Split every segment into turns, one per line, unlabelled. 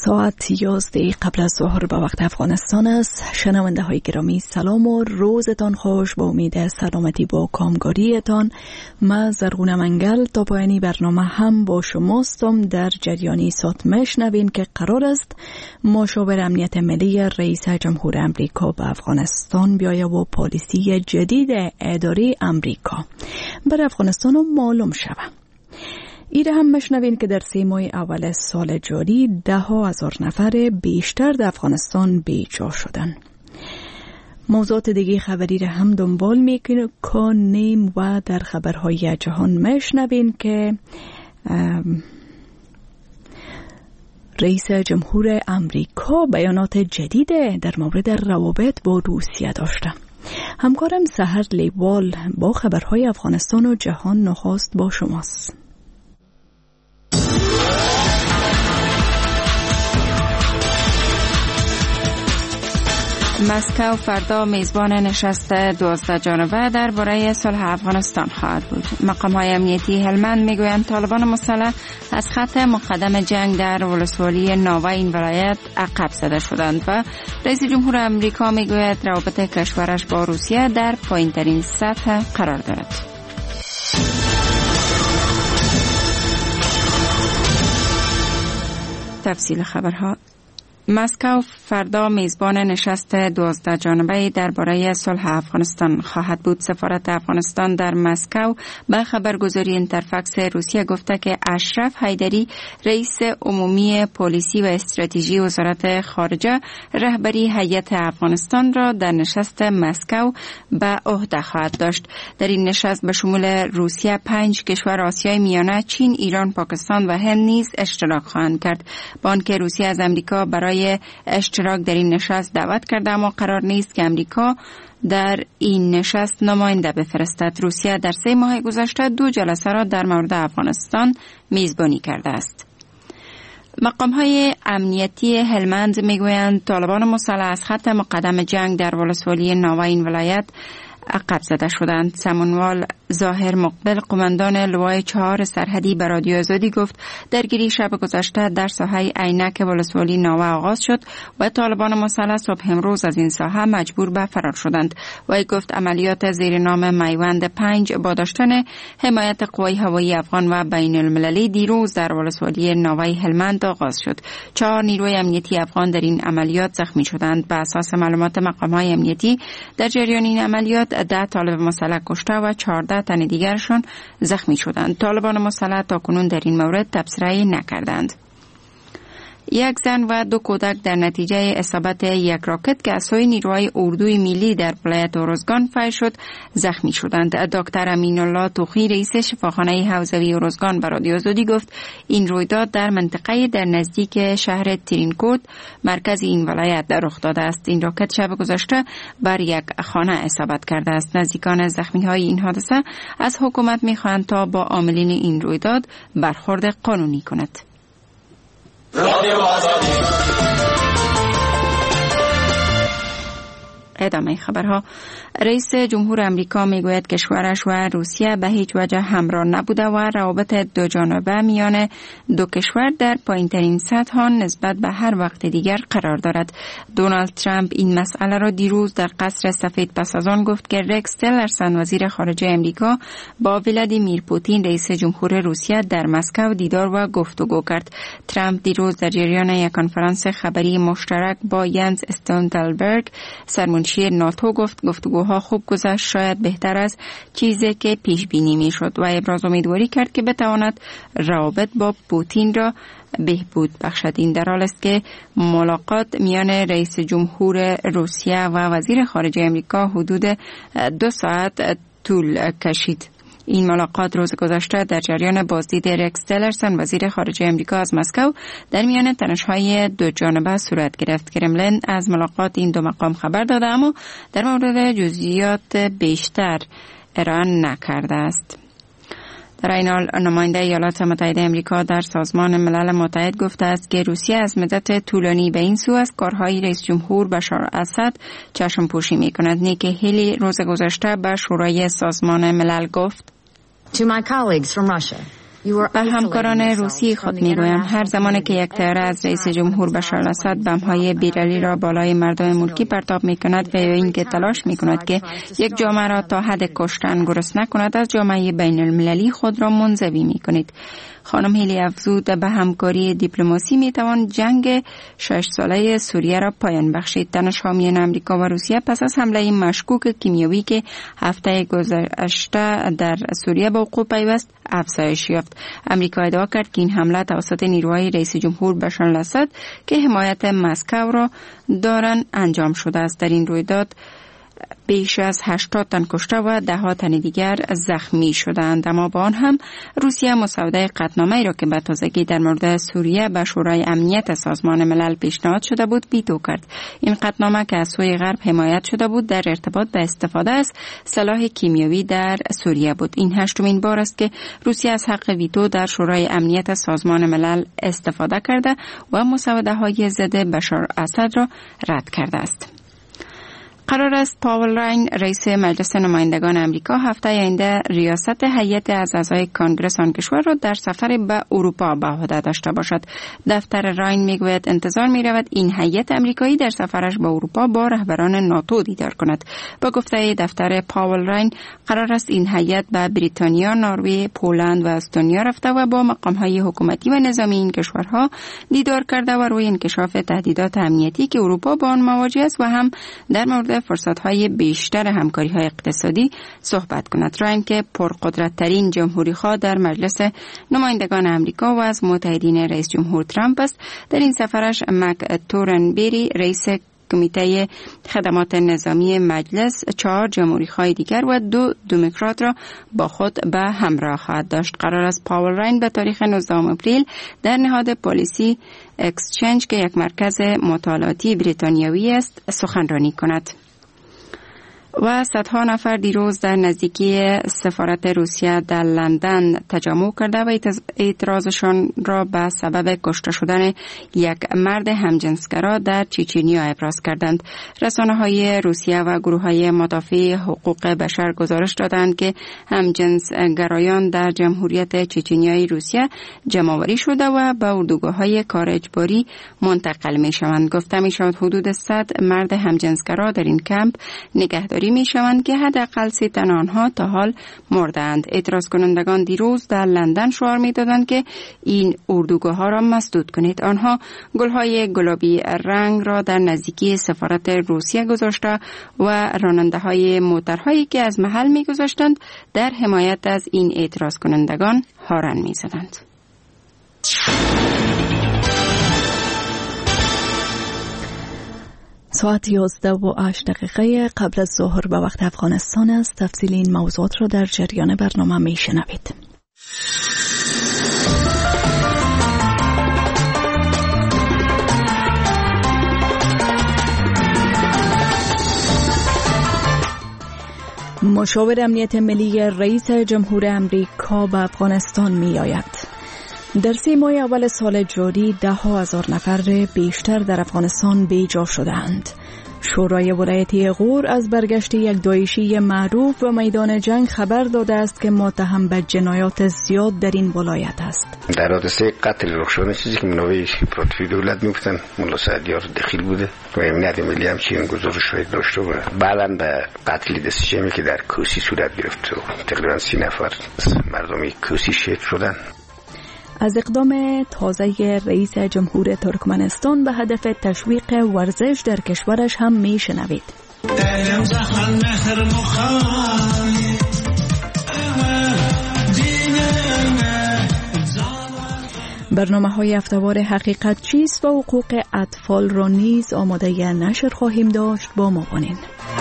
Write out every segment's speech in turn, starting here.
ساعت 11 قبل از ظهر به وقت افغانستان است. شنونده های گرامی سلام و روزتان خوش. با امید سلامتی با کامگاریتان من زرغونه منگل تا پایانی برنامه هم با شماستم. در جریانی ساعت میشنوین که قرار است مشاور امنیت ملی رئیس جمهور امریکا به افغانستان بیاید و پالیسی جدید اداره امریکا بر افغانستان معلوم شود. ایره هم مشنوین که در 3 ماه اول سال جاری 10,000 نفر بیشتر در افغانستان بیجا شدن. موضوعات دیگه خبری را هم دنبال میکنیم و در خبرهای جهان مشنوین که رئیس جمهور امریکا بیانات جدید در مورد روابط با روسیه داشته. همکارم سحر لیوال با خبرهای افغانستان و جهان نخست با شماست.
مسکو فردا میزبان نشست 12 جانبه درباره صلح افغانستان خواهد بود. مقام‌های امنیتی هلمند میگویند طالبان مسلح از خط مقدم جنگ در ولسوالی ناوه این ولایت عقب زده شدند و رئیس جمهور امریکا میگوید روابط کشورش با روسیه در پایین‌ترین سطح قرار دارد. تفصیل خبرها. مسکو فردا میزبان نشست 12 جانبه درباره صلح افغانستان خواهد بود. سفارت افغانستان در مسکو به خبرگزاری اینترفکس روسیه گفته که اشرف حیدری رئیس عمومی پلیسی و استراتژی وزارت خارجه رهبری هیئت افغانستان را در نشست مسکو به عهده خواهد داشت. در این نشست به شمول روسیه 5 کشور آسیای میانه، چین، ایران، پاکستان و هند نیز اشتراک خواهند کرد. با آنکه روسیه از امریکا برای اشتراک در این نشست دعوت کرده، اما قرار نیست که امریکا در این نشست نماینده بفرستد. روسیه در 3 ماه گذشته 2 جلسه را در مورد افغانستان میزبانی کرده است. مقام‌های امنیتی هلمند میگویند طالبان مسلح از خط مقدم جنگ در ولسوالی ناوه این ولایت عقب زده شدند. سمنوال ظاهر مقبل قماندان لوای 4 سرحدی به رادیو آزادی گفت درگیری شب گذشته در ساحه عینک ولسوالی ناوه آغاز شد و طالبان مسلح صبح امروز از این ساحه مجبور به فرار شدند. و گفت عملیات زیر نام میوند 5 با داشتن حمایت قوای هوایی افغان و بین المللی دیروز در ولسوالی ناوه هلمند آغاز شد. 4 نیروی امنیتی افغان در این عملیات زخمی شدند. به اساس معلومات مقام‌های امنیتی در جریان این عملیات 10 طالب مسلح کشته و 14 تن دیگرشان زخمی شدند. طالبان مسلح تاکنون در این مورد تبصره نکردند. 1 زن و 2 کودک در نتیجه اصابت یک راکت که از سوی نیروهای اردوی ملی در ولایت اروزگان فیر شد زخمی شدند. دکتر امین الله توخی رئیس شفاخانه حوزوی اروزگان به رادیو آزادی گفت این رویداد در منطقه در نزدیک شهر ترینکوت مرکز این ولایت رخ داده است. این راکت شب گذشته بر یک خانه اصابت کرده است. نزدیکان زخمی های این حادثه از حکومت می‌خواهند تا با عاملین این رویداد برخورد قانونی کند. ادامه خبرها. رئیس جمهور امریکا میگوید کشورش و روسیه به هیچ وجه همراه نبوده و روابط 2 جانبه میان 2 کشور در پایین‌ترین سطح نسبت به هر وقت دیگر قرار دارد. دونالد ترامپ این مسئله را دیروز در قصر سفید پس از آن گفت که رکس تیلرسن وزیر خارجه امریکا با ولادیمیر پوتین رئیس جمهور روسیه در مسکو دیدار و گفتگو کرد. ترامپ دیروز در جریان یک کنفرانس خبری مشترک با ینز استولتنبرگ سرمنشی ناتو گفت گفتگوها خوب گذشت، شاید بهتر از چیزی که پیش بینی می شد و ابراز امیدواری کرد که بتواند روابط با پوتین را بهبود بخشد. این در حال است که ملاقات میان رئیس جمهور روسیه و وزیر خارجه امریکا حدود 2 ساعت طول کشید. این ملاقات روز گذشته در جریان بازدید رکس تیلرسن وزیر خارجه امریکا از مسکو در میان تنش‌های 2 جانبه صورت گرفت. کرملین از ملاقات این 2 مقام خبر داده اما در مورد جزئیات بیشتر ارائه نکرده است. در این حال نماینده ایالات متحده امریکا در سازمان ملل متحد گفته است که روسیه از مدت طولانی به این سو از کارهای رئیس جمهور بشار اسد چشم پوشی می کند. نیکی هیلی روز گذشته به شورای سازمان ملل گفت
To my colleagues from Russia,
به همکاران روسی خود میگویم هر زمانی که یک طیاره از رئیس جمهور بشار الاسد بم‌های بیرلی را بالای مردم ملکی پرتاب می‌کند و یا اینکه تلاش می‌کند که یک جامعه را تا حد کشتن گرسنه کند، از جامعه بین المللی خود را منزوی می‌کنید. خانم هیلی افزود به همکاری دیپلماسی میتوان جنگ 6 ساله سوریه را پایان بخشید. تنش حامیان امریکا و روسیه پس از حمله مشکوک کیمیایی که هفته گذشته در سوریه به وقوع پیوست افزایش یافت. امریکا ادعا کرد که این حمله توسط نیروهای رئیس جمهور بشار الاسد که حمایت مسکو را دارند انجام شده است. در این رویداد بیش از 80 تن کشته و 10 تن دیگر زخمی شدند. اما با آن هم روسیه مسوده قطعنامه‌ای را که به تازگی در مورد سوریه به شورای امنیت سازمان ملل پیشنهاد شده بود ویتو کرد. این قطعنامه که از سوی غرب حمایت شده بود در ارتباط به استفاده از سلاح کیمیایی در سوریه بود. این هشتمین بار است که روسیه از حق ویتو در شورای امنیت سازمان ملل استفاده کرده و مسوده‌های ضد بشار اسد را رد کرده است. قرار است پاول راین رئیس مجلس نمایندگان امریکا هفته آینده ریاست هیئت از اعضای کانگرس آن کشور را در سفر به اروپا به عهده داشته باشد. دفتر راین میگوید انتظار می‌رود این هیئت امریکایی در سفرش به اروپا با رهبران ناتو دیدار کند. با گفته دفتر پاول راین قرار است این هیئت به بریتانیا، نروژ، پولند و استونیا رفته و با مقام‌های حکومتی و نظامی این کشورها دیدار کرده و روی انکشاف تهدیدات امنیتی که اروپا با آن مواجه است و هم در مورد فرصت‌های بیشتر همکاری‌های اقتصادی صحبت کند. راین که پرقدرت‌ترین جمهوری‌خواه در مجلس نمایندگان امریکا و از متحدین رئیس جمهور ترامپ است، در این سفرش مک تورنبری رئیس کمیته خدمات نظامی مجلس 4 جمهوری‌خواه دیگر و 2 دموکرات را با خود به همراه خواهد داشت. قرار است پاول راین به تاریخ 19 اپریل در نهاد پالیسی اکسچنج که یک مرکز مطالعاتی بریتانیایی است سخنرانی کند. و صدها نفر دیروز در نزدیکی سفارت روسیه در لندن تجمع کرده و اعتراضشان را به سبب کشته شدن یک مرد همجنسگرا در چچنیا ابراز کردند. رسانه‌های روسیه و گروه‌های مدافع حقوق بشر گزارش دادند که همجنسگرایان در جمهوریت چچنیای روسیه جمع‌آوری شده و به اردوگاه‌های کار اجباری منتقل می‌شوند. گفته می‌شود حدود 100 مرد همجنسگرا در این کمپ نگهداری می شوند که حداقل 3 تن آنها تا حال مردند. اعتراض کنندگان دیروز در لندن شعار می دادند که این اردوگاه ها را مسدود کنید. آنها گلهای گلابی رنگ را در نزدیکی سفارت روسیه گذاشته و راننده های موترهایی که از محل می گذاشتند در حمایت از این اعتراض کنندگان هارن می زدند.
ساعت 11:08 قبل از ظهر به وقت افغانستان است. تفصیل این موضوعات را در جریان برنامه می شنوید. مشاور امنیت ملی رئیس جمهور امریکا به افغانستان می آید. در 3 ماه اول سال جاری 10,000 نفر بیشتر در افغانستان بیجا شدند. شورای ولایتی غور از برگشت یک داعشی معروف به میدان جنگ خبر داده است که متهم به جنایات زیاد در این ولایت است.
در حادثه قتل رخشان چیزی که منوی پراتفی دولت میگفتن ملا سعدیار دخیل بوده و امنیت ملی هم چنین گزارش داشته و بعداً به قتل دستجمعی که در کوسی صورت گرفت تقریبا 30 نفر مردم کوسی شهید شدند.
از اقدام تازه رئیس جمهور ترکمنستان به هدف تشویق ورزش در کشورش هم می شنوید. برنامه‌های هفته‌وار حقیقت چیست و حقوق اطفال را نیز آماده نشر خواهیم داشت. با ما باشید.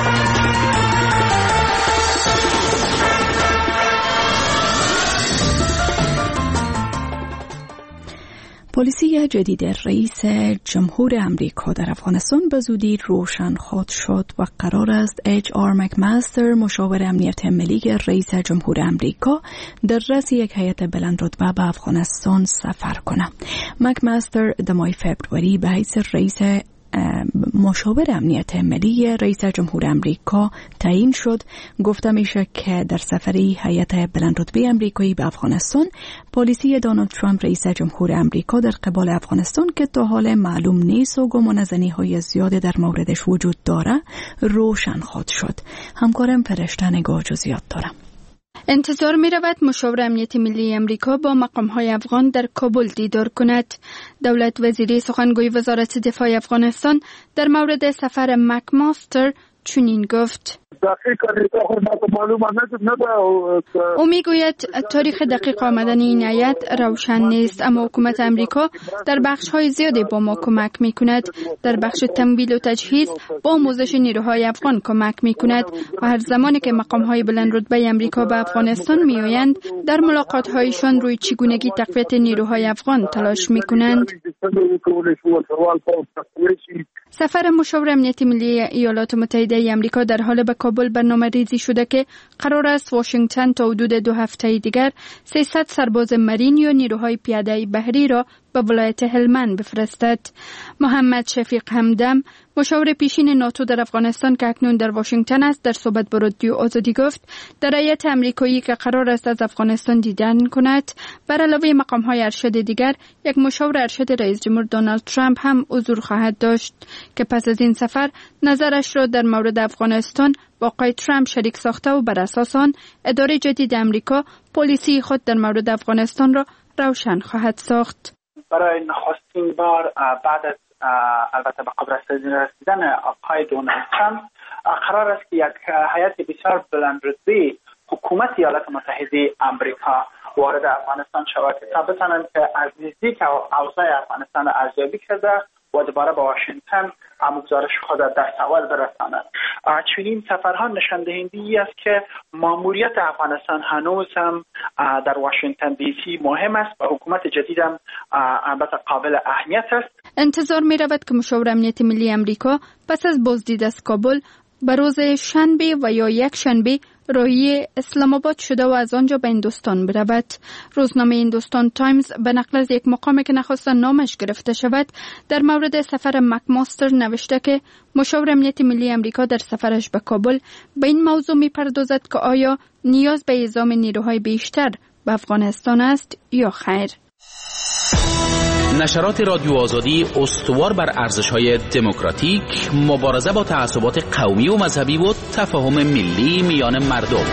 پالیسی جدید رئیس جمهور امریکا در افغانستان به زودی روشن خواهد شد و قرار است HR مکمستر مشاور امنیت ملی رئیس جمهور امریکا در رأس یک هیئت بلند رتبه به افغانستان سفر کنه. مکمستر در ماه فبروری به حیث رئیس مشاور امنیت ملی رئیس جمهور امریکا تعیین شد. گفته میشه که در سفری هیئت بلند رتبه امریکایی به افغانستان، پالیسی دونالد ترامپ رئیس جمهور امریکا در قبال افغانستان که تا حال معلوم نیست و گمانه‌زنی‌های زیاد در موردش وجود داره روشن خواهد شد. همکارم فرشته نگاه جزئیات داره.
انتظار می رود مشاور امنیت ملی امریکا با مقام‌های افغان در کابل دیدار کند. دولت وزیری سخنگوی وزارت دفاع افغانستان در مورد سفر مکماستر چنین گفت: او میگوید تاریخ دقیق آمدن این هیئت روشن نیست، اما حکومت امریکا در بخش‌های زیادی با ما کمک می‌کند. در بخش تمویل و تجهیز با آموزش نیروهای افغان کمک می‌کند و هر زمانی که مقام‌های بلند رتبه امریکا به افغانستان می‌آیند در ملاقات‌هایشان روی چگونگی تقویت نیروهای افغان تلاش می‌کنند. سفر مشاور امنیت ملی ایالات متحده آمریکا در حال به کابل برنامه‌ریزی شده که قرار است واشنگتن تا حدود 2 هفته دیگر 300 سرباز مرین یا نیروهای پیاده بحری را به ولایت هلمند بفرستد. محمد شفیق همدم، مشاور پیشین ناتو در افغانستان که اکنون در واشنگتن است، در صحبت با رادیو آزادی گفت در هیئت امریکایی که قرار است از افغانستان دیدن کند، بر علاوه مقام‌های ارشد دیگر، یک مشاور ارشد رئیس جمهور دونالد ترامپ هم حضور خواهد داشت که پس از این سفر نظرش را در مورد افغانستان با آقای ترامپ شریک ساخته و بر اساس آن اداره جدید امریکا پالیسی خود در مورد افغانستان را روشن خواهد ساخت.
برای نخستین بار بعد از البته به قبرستان رسیدن آقای دونالد ترامپ قرار است که یک هیئت بسیار بلند رتبه حکومت ایالات متحده آمریکا وارد افغانستان شود تا بتوانند که از نزدیک اوضاع افغانستان را ارزیابی کرده و دوباره با واشنگتن گزارش خود در سوال برساند. چنین سفرها نشان دهنده است که ماموریت افغانستان هنوز هم در واشنگتن دی سی مهم است و حکومت جدید هم البته قابل اهمیت است.
انتظار می رود که مشاور امنیت ملی امریکا پس از بازدید از کابل به روز شنبه و یا یک شنبه راهی اسلام آباد شده و از آنجا به هندوستان برود. روزنامه هندوستان تایمز به نقل از یک مقامی که نخواست نامش گرفته شود در مورد سفر مکماستر نوشته که مشاور امنیت ملی امریکا در سفرش به کابل به این موضوع می‌پردازد که آیا نیاز به اعزام نیروهای بیشتر به افغانستان است یا خیر.
نشرات رادیو آزادی استوار بر ارزش‌های دموکراتیک، مبارزه با تعصبات قومی و مذهبی و تفاهم ملی میان مردم.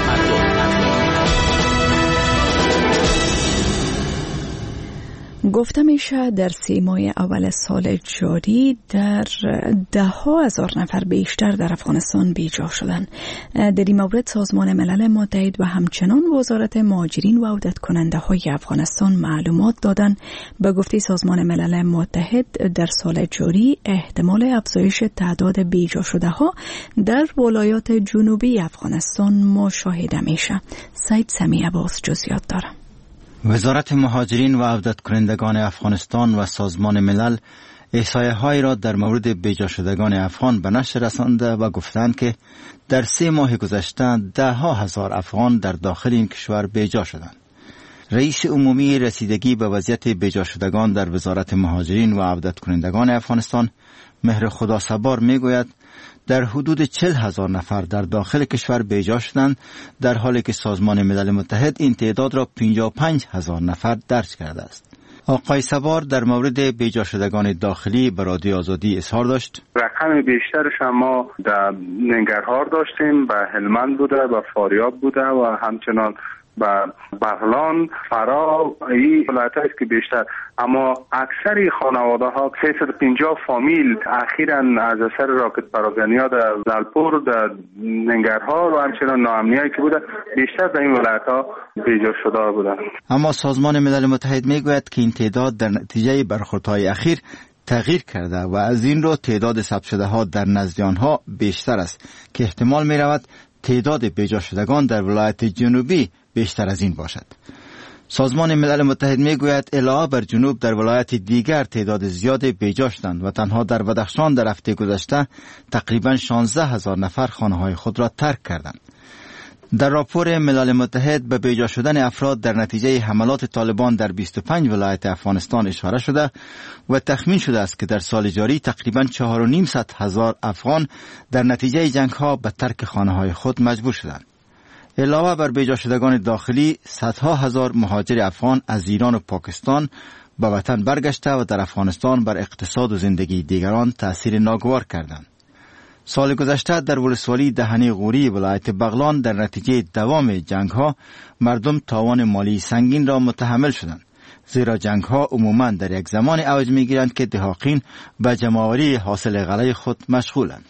گفته میشه در 3 ماه اول سال جاری در 10,000 نفر بیشتر در افغانستان بیجا شدند. در این مورد سازمان ملل متحد و همچنان وزارت مهاجرین و عودت کننده های افغانستان معلومات دادند. به گفته سازمان ملل متحد در سال جاری احتمال افزایش تعداد بیجا شده ها در ولایات جنوبی افغانستان مشاهده میشه. سید سمی عباس جزئیات داره.
وزارت مهاجرین و عودت کنندگان افغانستان و سازمان ملل احصایه‌هایی را در مورد بیجا شدگان افغان به نشر رسانده و گفتند که در 3 ماه گذشته 10,000 افغان در داخل این کشور بیجا شدند. رئیس عمومی رسیدگی به وضعیت بیجا شدگان در وزارت مهاجرین و عودت کنندگان افغانستان مهر خدا صبار میگوید در حدود 40,000 نفر در داخل کشور بیجا شدند، در حالی که سازمان ملل متحد این تعداد را 55,000 نفر درج کرده است. آقای صبار در مورد بیجا شدگان داخلی به رادیو آزادی اظهار داشت:
رقم بیشترش ما در ننگرهار داشتیم، به هلمند بوده، به فاریاب بوده و همچنان به بغلان، فرا، این ولایت است که بیشتر، اما اکثر خانواده ها 350 فامیل اخیراً از اثر راکت پراکنی ها در زلپور، در ننگرهار و همچنان ناامنیایی که بوده بیشتر در این ولایت ها بیجا شده بودند.
اما سازمان ملل متحد میگوید که این تعداد در نتیجه برخوردهای اخیر تغییر کرده و از این رو تعداد ثبت شده ها در نزد آنها بیشتر است که احتمال می رود تعداد بیجا شدگان در ولایت جنوبی بیشتر از این باشد. سازمان ملل متحد میگوید علاوه بر جنوب در ولایت دیگر تعداد زیاد بیجا شدند و تنها در بدخشان در هفته گذشته تقریبا 16,000 نفر خانه‌های خود را ترک کردند. در راپور ملل متحد به بیجا شدن افراد در نتیجه حملات طالبان در 25 ولایت افغانستان اشاره شده و تخمین شده است که در سال جاری تقریباً 4,500,000 افغان در نتیجه جنگ‌ها به ترک خانه‌های خود مجبور شدند. علاوه بر بیجا شدگان داخلی، صدها هزار مهاجر افغان از ایران و پاکستان به وطن برگشته و در افغانستان بر اقتصاد و زندگی دیگران تأثیر ناگوار کردند. سال گذشته در ولسوالی دهنی غوری ولایت بغلان در نتیجه دوام جنگ‌ها مردم تاوان مالی سنگین را متحمل شدند، زیرا جنگ‌ها عموماً در یک زمان اوج می‌گیرند که دهاقین به جمع‌آوری حاصل غله خود مشغولند.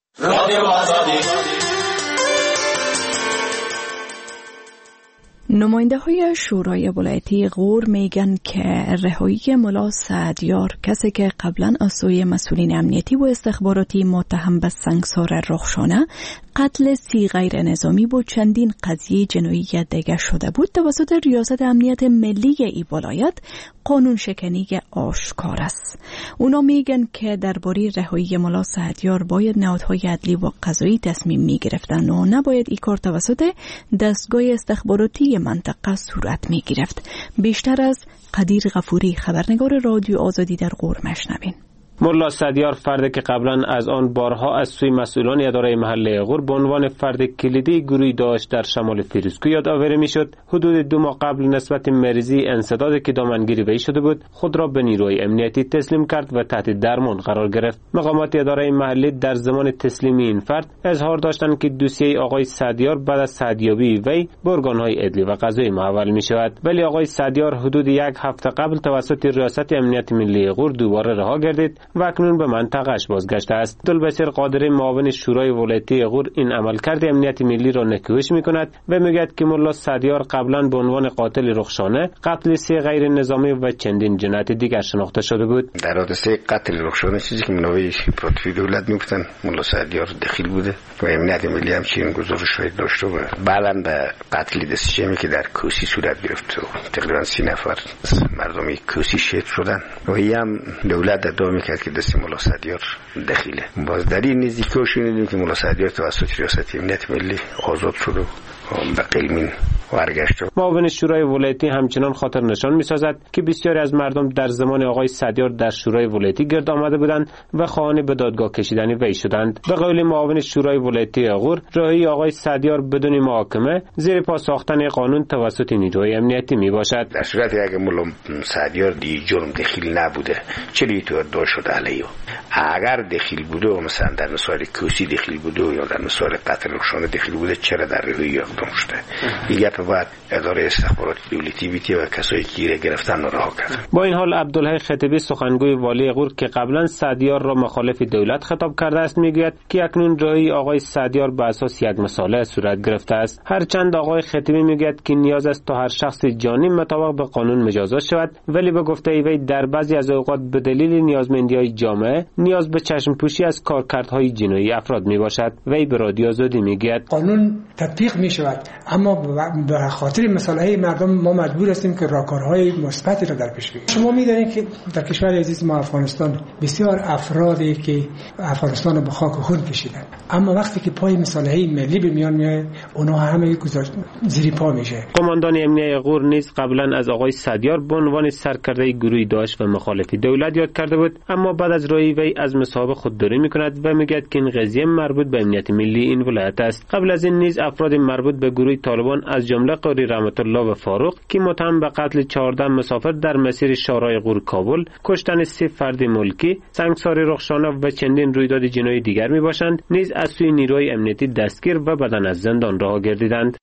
نماینده های شورای ولایتی غور میگن که رهایی ملا سعدیار، کسی که قبلا از سوی مسئولین امنیتی و استخباراتی متهم به سنگسار رخشانه، قتل 30 غیر نظامی و چندین قضیه جنایی دیگر شده بود، توسط ریاست امنیت ملی ای ولایت قانون شکنی آشکار است. اونا میگن که درباره رهایی ملا سعدیار باید نهادهای عدلی و قضایی تصمیم میگرفتن و نباید این کار توسط دستگاه استخباراتی منطقه صورت میگرفت. بیشتر از قدیر غفوری، خبرنگار رادیو آزادی در غور، مشنوین.
ملا سعدیار فردی که قبلا از آن بارها از سوی مسئولان اداره محله غور به عنوان فرد کلیدی گروه داعش در شمال فیروزکوه یادآوری میشد، حدود 2 ماه قبل نسبت مریضی انسداد که دامنگیری وی شده بود خود را به نیروی امنیتی تسلیم کرد و تحت درمان قرار گرفت. مقامات اداره محله در زمان تسلیمی این فرد اظهار داشتند که دوسیه آقای سعدیار بعد از سعدیابی وی به ارگان‌های عدلی و قضایی محول می شود، ولی آقای سعدیار حدود 1 هفته قبل توسط ریاست امنیت ملی غور دوباره رها گردید و اکنون به منطقه‌اش بازگشته است. عبدالبصیر قادری، معاون شورای ولایتی غور، این عملکرد امنیت ملی را نکوهش می‌کند و میگوید که ملا سعدیار قبلا به عنوان قاتل رخشانه، قتل 3 غیر نظامی و چندین جنایت دیگر شناخته شده بود.
در حادثه قتل رخشانه چیزی که منوی پراتفی دولت میگفتن ملا سعدیار دخیل بوده و امنیت ملی هم چنین گزارش داشته و بعداً به قتل دستجمعی که در کوسی صورت گرفت و تقریباً 30 نفر مردمی کوسی شهید شدن و هم دولت ادعا می‌کرد که دست ملا سعدیار دخیله. باز در این نزدیکی شنیدیم که ملا سعدیار توسط ریاست امنیت ملی آزاد شد و به قلمین برگشت.
معاون شورای ولایتی همچنان خاطر نشان می‌سازد که بسیاری از مردم در زمان آقای سعدیار در شورای ولایتی گرد آمده بودند و خواهان به دادگاه کشیدن وی شدند. به قول معاون شورای ولایتی غور، رهایی آقای سعدیار بدون محاکمه زیر پا ساختن قانون توسط نیروهای امنیتی میباشد.
در صورتی اگر ملا سعدیار دی جرم دخیل نبوده، چلی تو ادعا شده علیه؟ اگر دخیل بوده و مثلا در مسائل کوسی دخیل بوده یا در مسائل قتل رخشانه دخیل بوده، چرا در رهایی اقدام شده؟ دیگه باید اداره استخبارات دولتی بیتی و کسایی که گیر گرفتن رو رها کرد.
با این حال عبدالحی خطیبی، سخنگوی والی غور که قبلا سعدیار را مخالف دولت خطاب کرده است، میگوید که اکنون رهایی آقای سعدیار به اساس یک مساله صورت گرفته است. هرچند آقای خطیبی میگوید که نیاز است تا هر شخص جانی مطابق به قانون مجازات شود، ولی به گفته وی در بعضی از اوقات به دلیل نیازمندی‌های جامعه نیاز به چشم پوشی از کارکردهای جنایی افراد میباشد. وی به رادیو آزادی میگوید
قانون تطبیق میشود، اما به خاطر مسائل مردم ما مجبور هستیم که راهکارهای مثبتی را در پیش بگیریم. شما می‌دانید که در کشور عزیز ما افغانستان بسیار افرادی که افغانستان رو به خاک و خون کشیدن، اما وقتی که پای مسائل ملی به میان میاد اونها همه زیر پا میشه.
قماندان امنیتی غور نیز قبلا از آقای سعدیار به عنوان سرکرده گروه داعش و مخالف دولت یاد کرده بود، اما بعد از رهایی وی از مصاحبه خودداری می‌کند و میگوید که این قضیه مربوط به امنیت ملی این ولایت است. قبل از این نیز افراد مربوط به گروه طالبان از جمله قاری رحمت الله و فاروق که متهم به قتل 14 مسافر در مسیر شارع غور کابل، کشتن 3 فرد ملکی، سنگساری رخشانه و چندین رویداد جنایی دیگر میباشند، نیز از سوی نیروهای امنیتی دستگیر و بعداً از زندان رها گردیدند.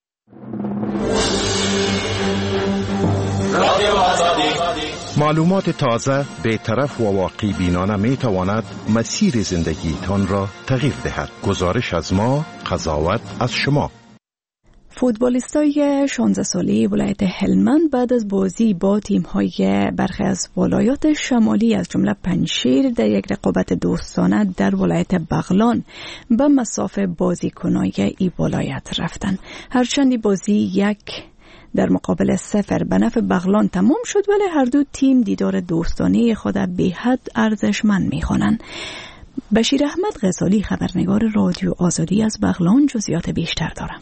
معلومات تازه، بی‌طرف و واقعی بینانه می تواند مسیر زندگیتان را تغییر دهد. گزارش از ما، قضاوت از شما.
فوتبالیستای 16 ساله ولایت هلمند بعد از بازی با تیم‌های برخی از ولایات شمالی از جمله پنجشیر در یک رقابت دوستانه در ولایت بغلان به مسافه بازیکنای این ولایت رفتن. هرچند بازی 1 در مقابل 0 به نفع بغلان تمام شد، ولی هر دو تیم دیدار دوستانه خود به حد ارزشمند می‌خوانند. بشیر احمد غزالی، خبرنگار رادیو آزادی از بغلان، جزئیات بیشتر دارم.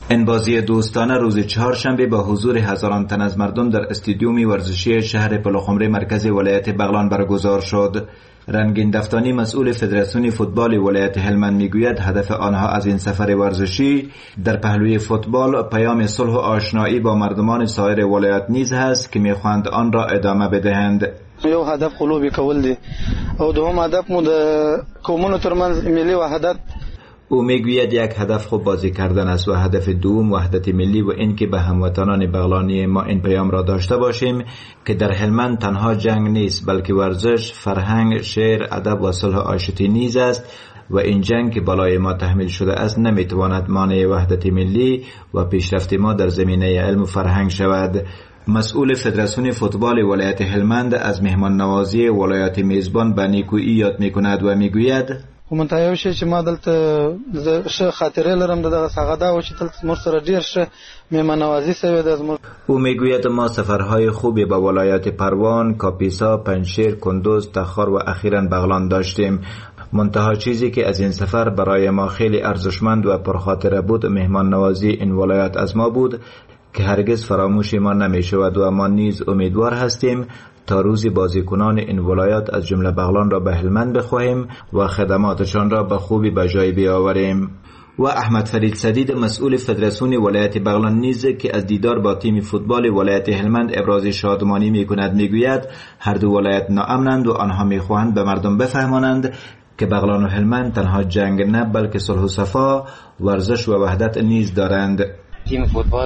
این بازی دوستانه روز چهارشنبه با حضور هزاران تن از مردم در استادیوم ورزشی شهر پلخمری مرکز ولایت بغلان برگزار شد. رنگین دفتانی مسئول فدراسیون فوتبال ولایت هلمند میگوید هدف آنها از این سفر ورزشی در پهلوی فوتبال پیام صلح و آشنایی با مردمان سایر ولایت نیز هست که میخواهند آن را ادامه بدهند.
یو هدف قلوبی کول دی او دوم هدف مو د قومونو ترمنځ ملی وحدت.
او میگوید یک هدف خوب بازی کردن است و هدف دوم وحدت ملی و اینکه به هموطنان بغلانی ما این پیام را داشته باشیم که در هلمند تنها جنگ نیست بلکه ورزش، فرهنگ، شعر، ادب و صلح آشتی نیز است و این جنگ که بالای ما تحمیل شده است نمیتواند مانع وحدت ملی و پیشرفت ما در زمینه علم و فرهنگ شود. مسئول فدراسیون فوتبال ولایت هلمند از مهمان نوازی ولایت میزبان به نیکویی یاد میکند و میگوید
کومنتایو شي چې ما دلته ښه خاطره لرم دغه سغدا و چې دلته زموږ سره ډیر ښه مهمانوازي شوې ده.
او میگوید ما سفرهای خوبی به ولایت پروان، کاپیسا، پنجشیر، کندوز، تخار و اخیراً بغلان داشتیم. منتها چیزی که از این سفر برای ما خیلی ارزشمند و پرخاطره بود مهمان نوازی این ولایت از ما بود که هرگز فراموش ما نمی شود و ما نیز امیدوار هستیم تا روزی بازیکنان این ولایت از جمله بغلان را به هلمند بخواهیم و خدماتشان را به خوبی به جای بیاوریم. و احمد فرید سدید مسئول فدراسیون ولایت بغلان نیز که از دیدار با تیم فوتبال ولایت هلمند ابراز شادمانی می کند میگوید هر دو ولایت ناامنند و آنها میخواهند به مردم بفهمانند که بغلان و هلمند تنها جنگ نه بلکه صلح و صفا، ورزش و وحدت نیز دارند.
تیم فوتبال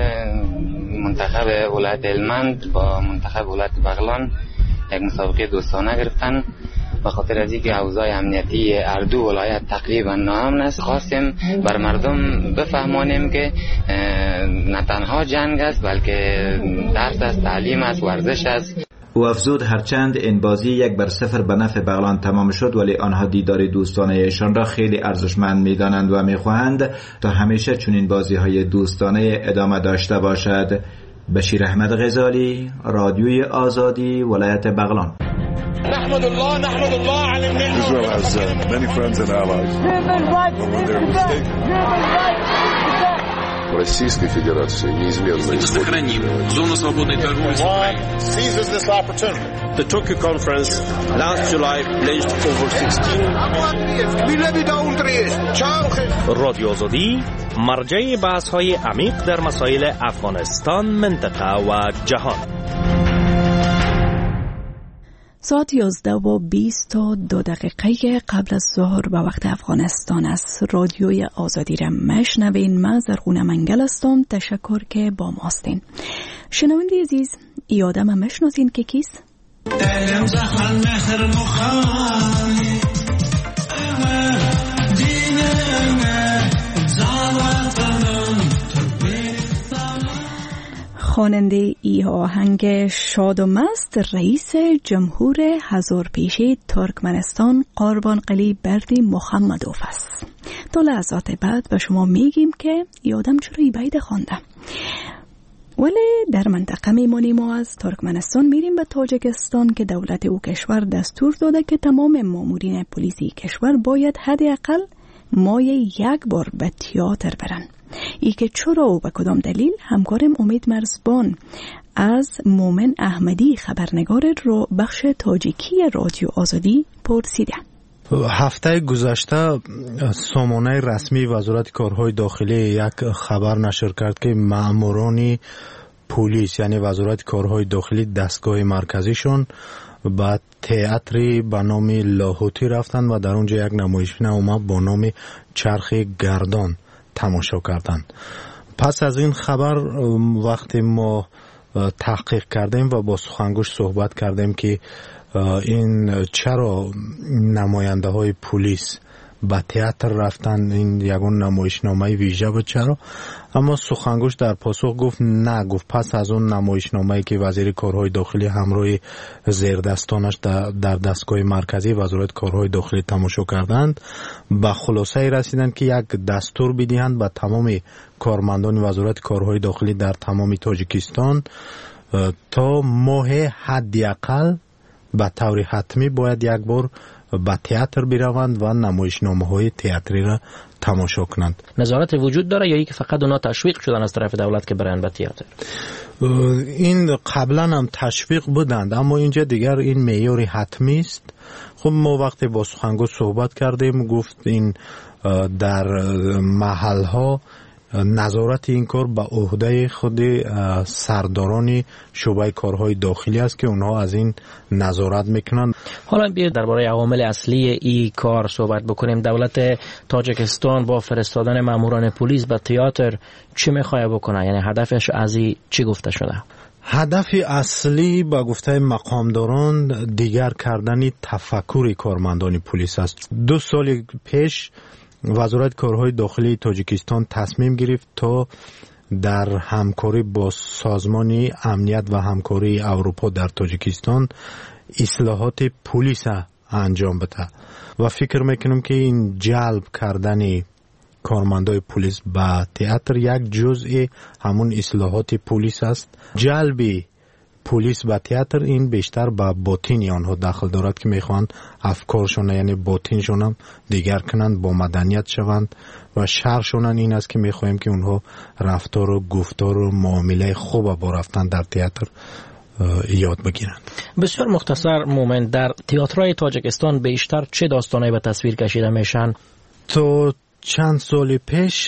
منتخب ولایت هلمند با منتخب ولایت بغلان یک مسابقه دوستانه گرفتن. به خاطر از اینکه اوضاع امنیتی هر دو ولایت تقریبا ناامن است خواستیم بر مردم بفهمانیم که نه تنها جنگ است بلکه درس است، تعلیم است، ورزش است.
و افزود هرچند این بازی 1-0 به نفع بغلان تمام شد ولی آنها دیدار دوستانه ایشان را خیلی ارزشمند می‌دانند و می‌خواهند تا همیشه چنین بازی‌های دوستانه ادامه داشته باشد. بشیر احمد غزالی، رادیوی آزادی، ولایت بغلان.
نحمد الله على النعمة. Israel has many friends and allies. When they're mistaken.
Российской Федерации неизменно
сохраним зону свободной торговли.
Seizes this opportunity.
The Tokyo conference last July pledged over 16.
رادیو آزادی مرجع بحث‌های عمیق در مسائل افغانستان، منطقه و جهان.
ساعت 11:22 قبل از ظهر به وقت افغانستان است. رادیوی آزادی را مشنوین. من زرغونه منگل هستم. تشکر که با ما هستین. شنونده عزیز، ای آدم مشناسین که کیست؟ خواننده ای آهنگ شاد و مست رئیس جمهور هزارپیشه ترکمنستان قربان قلی بردی محمدوف است. تا لحظات بعد به شما میگیم که ای آدم چرا ای بیت خوانده. ولی در منطقه میمونیم و از ترکمنستان میریم به تاجیکستان که دولت او کشور دستور داده که تمام مامورین پلیسی کشور باید حداقل مایه 1 بار به تئاتر برن. ای که چرا و به کدام دلیل همکارم امید مرزبان از مومن احمدی خبرنگار رو بخش تاجیکی رادیو آزادی پرسیده.
هفته گذشته سامانه رسمی وزارت کارهای داخلی یک خبر نشر کرد که ماموران پلیس یعنی وزارت کارهای داخلی دستگاه مرکزیشون به تئاتری به نام لاهوتی رفتن و در اونجا یک نمایشنامه با نام چرخ گردان تماشا کردند. پس از این خبر وقتی ما تحقیق کردیم و با سخنگوش صحبت کردیم که این چرا نماینده های پلیس به تئاتر رفتن، این یگان نمایشنامه ویژه بود چرا؟ اما سخنگوش در پاسخ گفت نه، گفت پس از اون نمایشنامه‌ای که وزیر کارهای داخلی همراه زیردستانش در دستگاه مرکزی وزارت کارهای داخلی تماشا کردند به خلاصه رسیدند که یک دستور بدهند به تمام کارمندان وزارت کارهای داخلی در تمام تاجیکستان تا ماه حداقل به طور حتمی باید یک بار به تئاتر بروند و نمایشنامه‌های تئاتری را تماشا کنند.
نظارت وجود داره یا اینکه فقط اونا تشویق شدن از طرف دولت که برن به تئاتر؟
این قبلا هم تشویق بودند، اما اینجا دیگر این معیار حتمی است. خب ما وقتی با سخنگو صحبت کردیم گفت این در محلها نظارت این کار به عهده خود سرداران شعبه کارهای داخلی است که اونها از این نظارت میکنند.
حالا بیاید درباره عوامل اصلی این کار صحبت بکنیم. دولت تاجیکستان با فرستادن ماموران پلیس به تئاتر چی میخواد بکنه؟ یعنی هدفش از این چی گفته شده؟
هدف اصلی با گفته مقامداران دیگر کردن تفکر کارمندان پلیس است. 2 سال پیش وزارت کارهای داخلی تاجیکستان تصمیم گرفت تا در همکاری با سازمان امنیت و همکاری اروپا در تاجیکستان اصلاحات پلیس انجام بده و فکر میکنم که این جلب کردن کارمندای پلیس به تئاتر یک جزء همون اصلاحات پلیس است. جلب پلیس به تئاتر این بیشتر به باطن آنها دخل دارد که میخوان افکارشون یعنی باطنشون هم دیگر کنند، با مدنیت شوند و شرشون این است که میخوایم که اونها رفتار و گفتار و معامله خوب با رفتن در تئاتر یاد بگیرند.
بسیار مختصر مومن، در تئاترهای تاجیکستان بیشتر چه داستانایی به تصویر کشیده میشن؟
تو چند سال پیش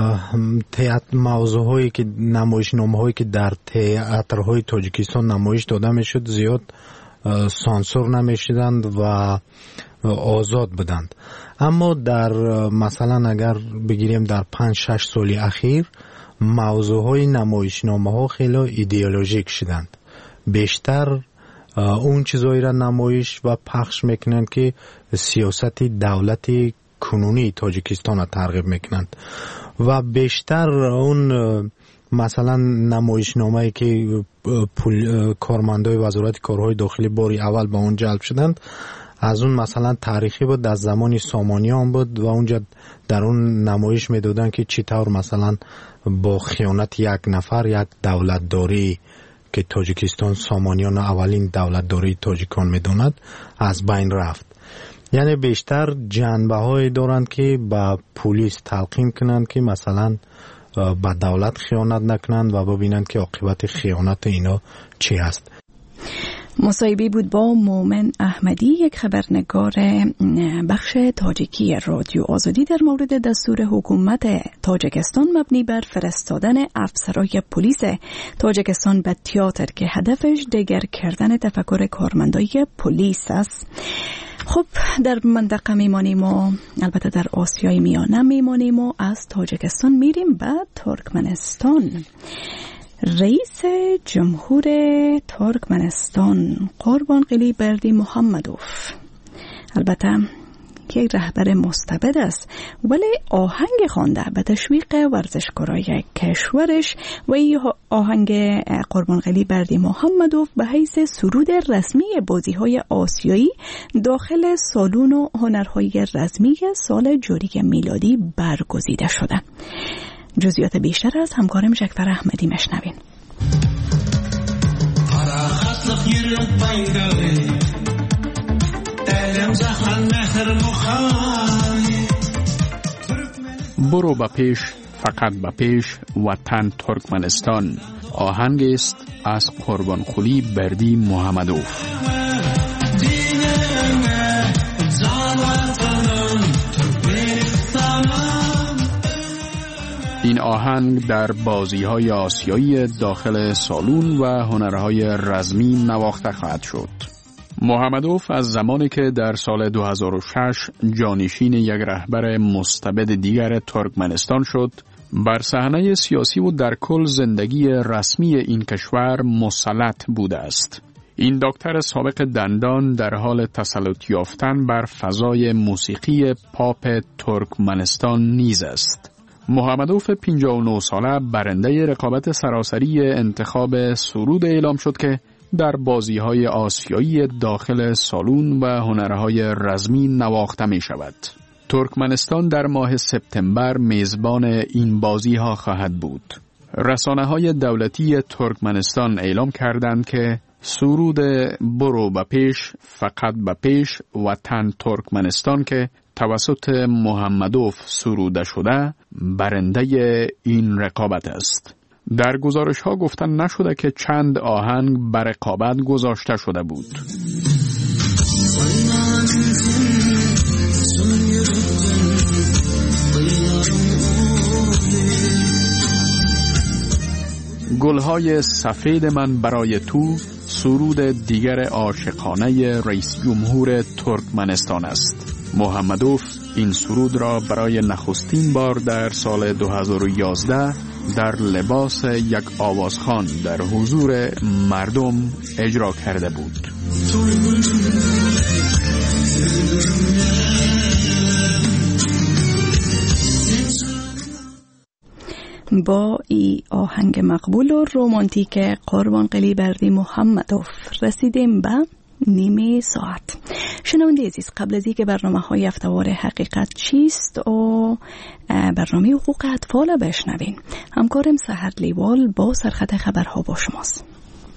موضوعهایی که نمایشنامه‌هایی که در تئاترهای تاجیکستان نمایش داده میشد زیاد سانسور نمیشدند و آزاد بودند. اما در مثلا اگر بگیریم در 5-6 سال اخیر موضوعهای نمایشنامه‌ها خیلی ایدئولوژیک شدند. بیشتر اون چیزایی را نمایش و پخش میکنند که سیاست دولت کنونی تاجیکستان را ترغیب میکنند و بیشتر اون مثلا نمایشنامه‌ای که کارمندای وزارت کارهای داخلی باری اول به اون جلب شدند از اون مثلا تاریخی بود، از زمان سامانیان بود و اونجا در اون نمایش میدادن که چطور مثلا با خیانت یک نفر یک دولتداری که تاجیکستان سامانیان اولین دولتداری تاجیکان میدوند از بین رفت. یعنی بیشتر جنبه های دارند که با پلیس تلقین کنند که مثلا با دولت خیانت نکنند و ببینند که عاقبت خیانت اینا چی هست.
مصاحبه بود با مومن احمدی، یک خبرنگار بخش تاجیکی رادیو آزادی در مورد دستور حکومت تاجیکستان مبنی بر فرستادن افسرای پلیس تاجیکستان به تئاتر که هدفش دیگر کردن تفکر کارمندای پلیس است. خب در منطقه میمانیم و البته در آسیای میانه میمانیم و از تاجیکستان میریم به ترکمنستان. رئیس جمهور ترکمنستان قربانقلی بردی محمدوف البته یک رهبر مستبد است ولی آهنگ خوانده به تشویق ورزشکارای کشورش و این آهنگ قربانقلی بردی محمدوف به حیث سرود رسمی بازی‌های آسیایی داخل سالن و هنرهای رسمی سال جاری میلادی برگزیده شده. جزئیات بیشتر از همکارم جعفر احمدی مشنوین.
برو به پیش، فقط به پیش، وطن ترکمنستان. آهنگ است از قربانقلی بردی محمدوف. این آهنگ در بازی‌های آسیایی داخل سالن و هنرهای رزمی نواخته خواهد شد. محمدوف از زمانی که در سال 2006 جانشین یک رهبر مستبد دیگر ترکمنستان شد، بر صحنه سیاسی و در کل زندگی رسمی این کشور مسلط بوده است. این دکتر سابق دندان در حال تسلط یافتن بر فضای موسیقی پاپ ترکمنستان نیز است. محمدوف 59 ساله برنده رقابت سراسری انتخاب سرود اعلام شد که در بازی‌های آسیایی داخل سالن و هنرهای رزمی نواخته می شود. ترکمنستان در ماه سپتامبر میزبان این بازی‌ها خواهد بود. رسانه‌های دولتی ترکمنستان اعلام کردند که سرود برو به پیش، فقط به پیش وطن ترکمنستان که توسط محمدوف سروده شده برنده این رقابت است. در گزارش ها گفتن نشده که چند آهنگ بر رقابت گذاشته شده بود. گلهای سفید من برای تو سرود دیگر عاشقانه رئیس جمهور ترکمنستان است. محمدوف این سرود را برای نخستین بار در سال 2011 در لباس یک آوازخوان در حضور مردم اجرا کرده بود.
با ای آهنگ مقبول و رومانتیک قربان قلیبردی محمدوف رسیدیم به نیمه ساعت. شنونده عزیز، قبل از اینکه برنامه‌های هفته‌وار حقیقت چیست و برنامه حقوق اطفال بشنوین، همکارم سحر لیوال با سرخط خبرها با شماست.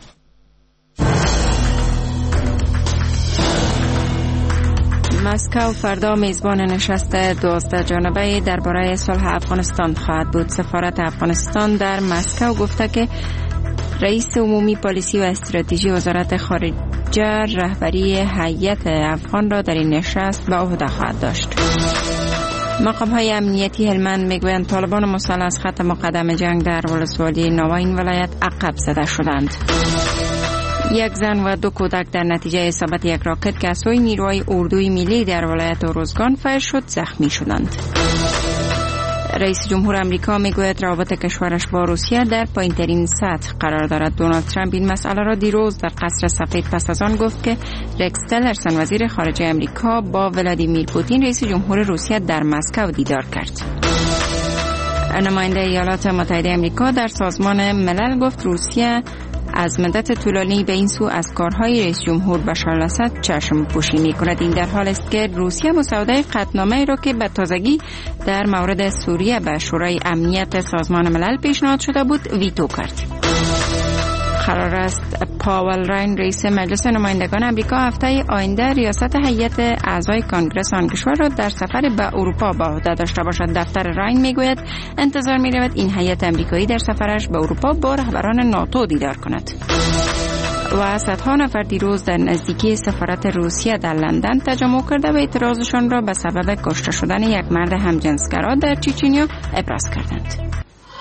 مسکو فردا میزبان نشست 12 جانبه درباره صلح افغانستان خواهد بود. سفارت افغانستان در مسکو گفته که رئیس عمومی پالیسی و استراتژی وزارت خارجه رهبری هیئت افغان را در این نشست به عهده خواهد داشت. مقام‌های امنیتی هلمند میگویند طالبان مسلح از خط مقدم جنگ در ولسوالی نوا این ولایت عقب زده شدند. یک زن و 2 کودک در نتیجه اصابت یک راکت که از سوی نیروهای اردوی ملی در ولایت اروزگان فایر شد زخمی شدند. رئیس جمهور آمریکا میگوید روابط کشورش با روسیه در پایین‌ترین سطح قرار دارد. دونالد ترامپ این مسئله را دیروز در قصر سفید پس از آن گفت که رکس تیلرسون وزیر خارجه آمریکا با ولادیمیر پوتین رئیس جمهور روسیه در مسکو دیدار کرد. نماینده ایالات متحده آمریکا در سازمان ملل گفت روسیه از مدت طولانی به این سو از کارهای رئیس جمهور بشار الاسد چشم پوشی می‌کند. این در حال است که روسیه مسوده قطعنامه‌ای را که به تازگی در مورد سوریه به شورای امنیت سازمان ملل پیشنهاد شده بود ویتو کرد. قرار است پاول راین رئیس مجلس نمایندگان آمریکا هفته آینده ریاست هیئت اعضای کنگره آن کشور را در سفر به اروپا به عهده داشته باشد. دفتر راین میگوید انتظار می‌رود این هیئت آمریکایی در سفرش به اروپا با رهبران ناتو دیدار کند. و صدها نفر دیروز در نزدیکی سفارت روسیه در لندن تجمع کرده و اعتراضشان را به سبب کشته شدن یک مرد همجنسگرا در چچنیا ابراز کردند.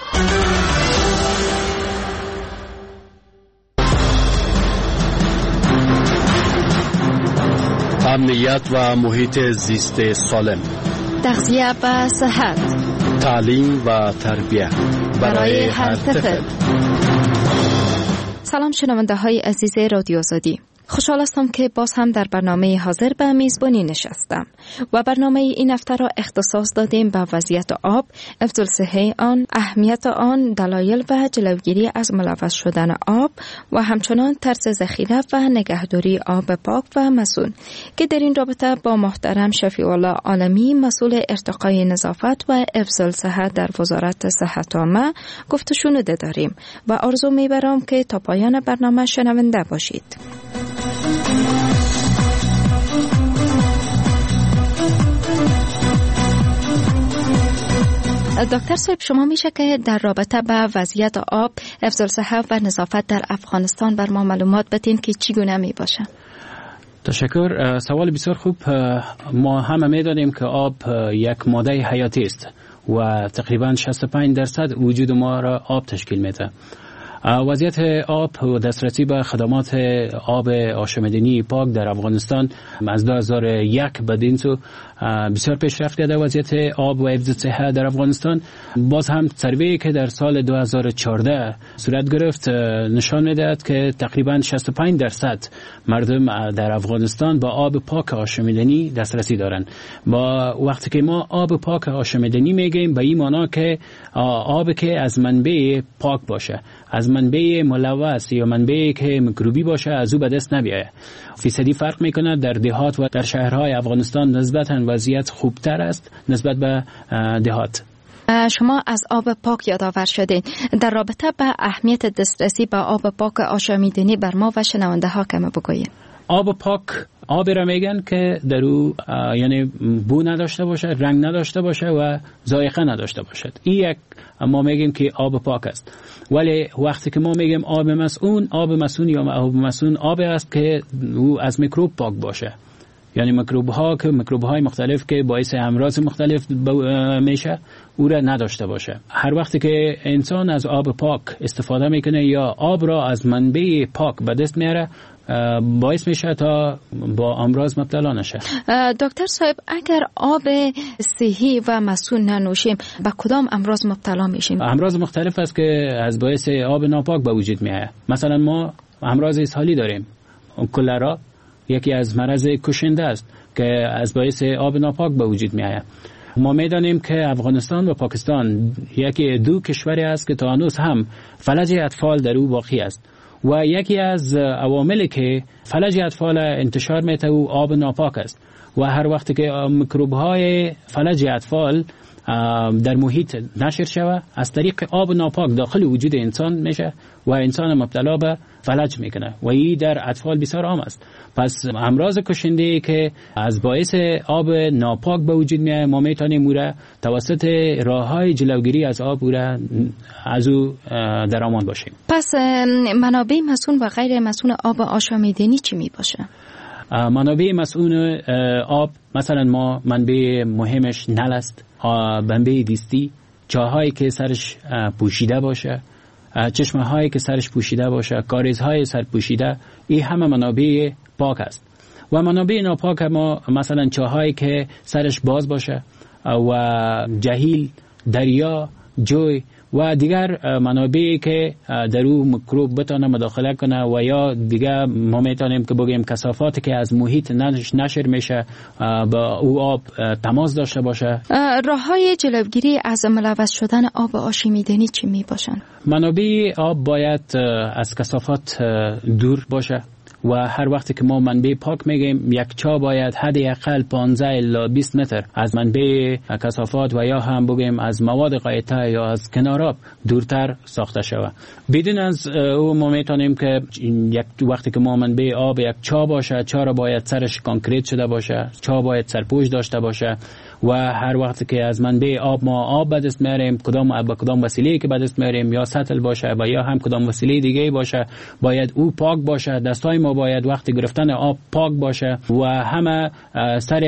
امنیت و محیط زیست سالم،
تغذیه و صحت،
تعلیم و تربیت برای هر طفل.
سلام شنونده های عزیز رادیو آزادی، خوشحال هستم که باز هم در برنامه حاضر به میزبانی نشستم و برنامه این هفته را اختصاص دادیم به وضعیت آب، افضل صحه آن، اهمیت آن، دلایل و جلوگیری از ملوث شدن آب و همچنان طرز ذخیره و نگهداری آب پاک و مسئول که در این رابطه با محترم شفیع الله عالمی مسئول ارتقای نظافت و افضل صحه در وزارت صحت عامه گفت و شنوده داریم و آرزو میبرم که تا پایان برنامه شنونده باشید. دکتر صاحب، شما میشه که در رابطه با وضعیت آب، افضل صحه و نظافت در افغانستان بر ما معلومات بدین که چگونه می باشه؟
تشکر. سوال بسیار خوب. ما همه میدانیم که آب یک ماده حیاتی است و تقریبا 65% وجود ما را آب تشکیل میده. وضعیت آب و دسترسی به خدمات آب آشامیدنی پاک در افغانستان از 2001 بدین سو بسیار پیشرفت کرده. وضعیت آب و حفظ صحه در افغانستان باز هم سروی که در سال 2014 صورت گرفت نشان میدهد که تقریبا 65% مردم در افغانستان با آب پاک آشامیدنی دسترسی دارند. با وقتی که ما آب پاک آشامیدنی میگیم به این معنی که آب که از منبع پاک باشه، از منبع ملوث یا منبعی که میکروبی باشه از او به دست نمیاد. فیصدی فرق میکنه. در دهات و در شهرهای افغانستان نسبتاً وضعیت خوبتر است نسبت به دهات.
شما از آب پاک یادآور شدین. در رابطه با اهمیت دسترسی به آب پاک آشامیدنی بر ما و شنونده ها کم بگویید.
آب پاک آبی را میگن که در او یعنی بو نداشته باشه، رنگ نداشته باشه و ذائقه نداشته باشد. این یک ما میگیم که آب پاک است. ولی وقتی که ما میگیم آب مسئون یا آب مسئون آب است که او از میکروب پاک باشه. یعنی میکروب‌های مختلف که باعث امراض مختلف میشه او را نداشته باشه. هر وقتی که انسان از آب پاک استفاده میکنه یا آب را از منبع پاک به دست میاره، باعث میشه تا با امراض مبتلا نشه.
دکتر صاحب، اگر آب صحی و مسئول ننوشیم به کدام امراض مبتلا میشیم؟
امراض مختلف است که از باعث آب ناپاک به وجود میاد. مثلا ما امراض اسهالی داریم. کلرا یکی از مرض کشنده است که از باعث آب ناپاک به وجود میآید. ما میدانیم که افغانستان و پاکستان یکی دو کشوری است که تا هنوز هم فلج اطفال در او باقی است و یکی از عواملی که فلج اطفال انتشار میده او آب ناپاک است و هر وقتی که میکروب‌های فلج اطفال در محیط نشر شود از طریق آب ناپاک داخل وجود انسان میشه و انسان مبتلا به فلج میکنه و این در اطفال بسیار عام است. پس امراض کشنده که از باعث آب ناپاک به وجود میاد ما میتونیم او را توسط راههای جلوگیری از آب او را از او در امان باشیم.
پس منابع مسئول و غیر مسئول آب آشامیدنی چی می باشه؟
منابع مسئول آب مثلا ما منبع مهمش نل است، منبع دیستی، چاهایی که سرش پوشیده باشه، چشمه هایی که سرش پوشیده باشه، کاریزهای سر پوشیده، این همه منابع پاک است. و منابع ناپاک ما مثلا چاهایی که سرش باز باشه و جهیل، دریا، جوی و دیگر منابعی که در او میکروب بتونه مداخله کنه و یا دیگر ما میتونیم که بگیم کثافاتی که از محیط نشر میشه با او آب تماس داشته باشه.
راههای جلوگیری از ملوث شدن آب آشامیدنی چی می باشن؟
منابع آب باید از کثافات دور باشه و هر وقتی که ما منبع پاک میگیم یک چا باید حداقل 15 الی 20 متر از منبع کثافات و یا هم بگیم از مواد غایطه یا از کناراب دورتر ساخته شود. بدون از او ما میتونیم که یک وقتی که ما منبع آب یک چا باشه، چا را باید سرش کانکریت شده باشه، چا باید سرپوش داشته باشه و هر وقتی که از منبع آب ما آب به دست میاریم، کدام وسیله‌ای که به دست میاریم یا سطل باشه و یا هم کدام وسیله دیگه باشه باید او پاک باشه، دستای ما باید وقتی گرفتن آب پاک باشه و همه سر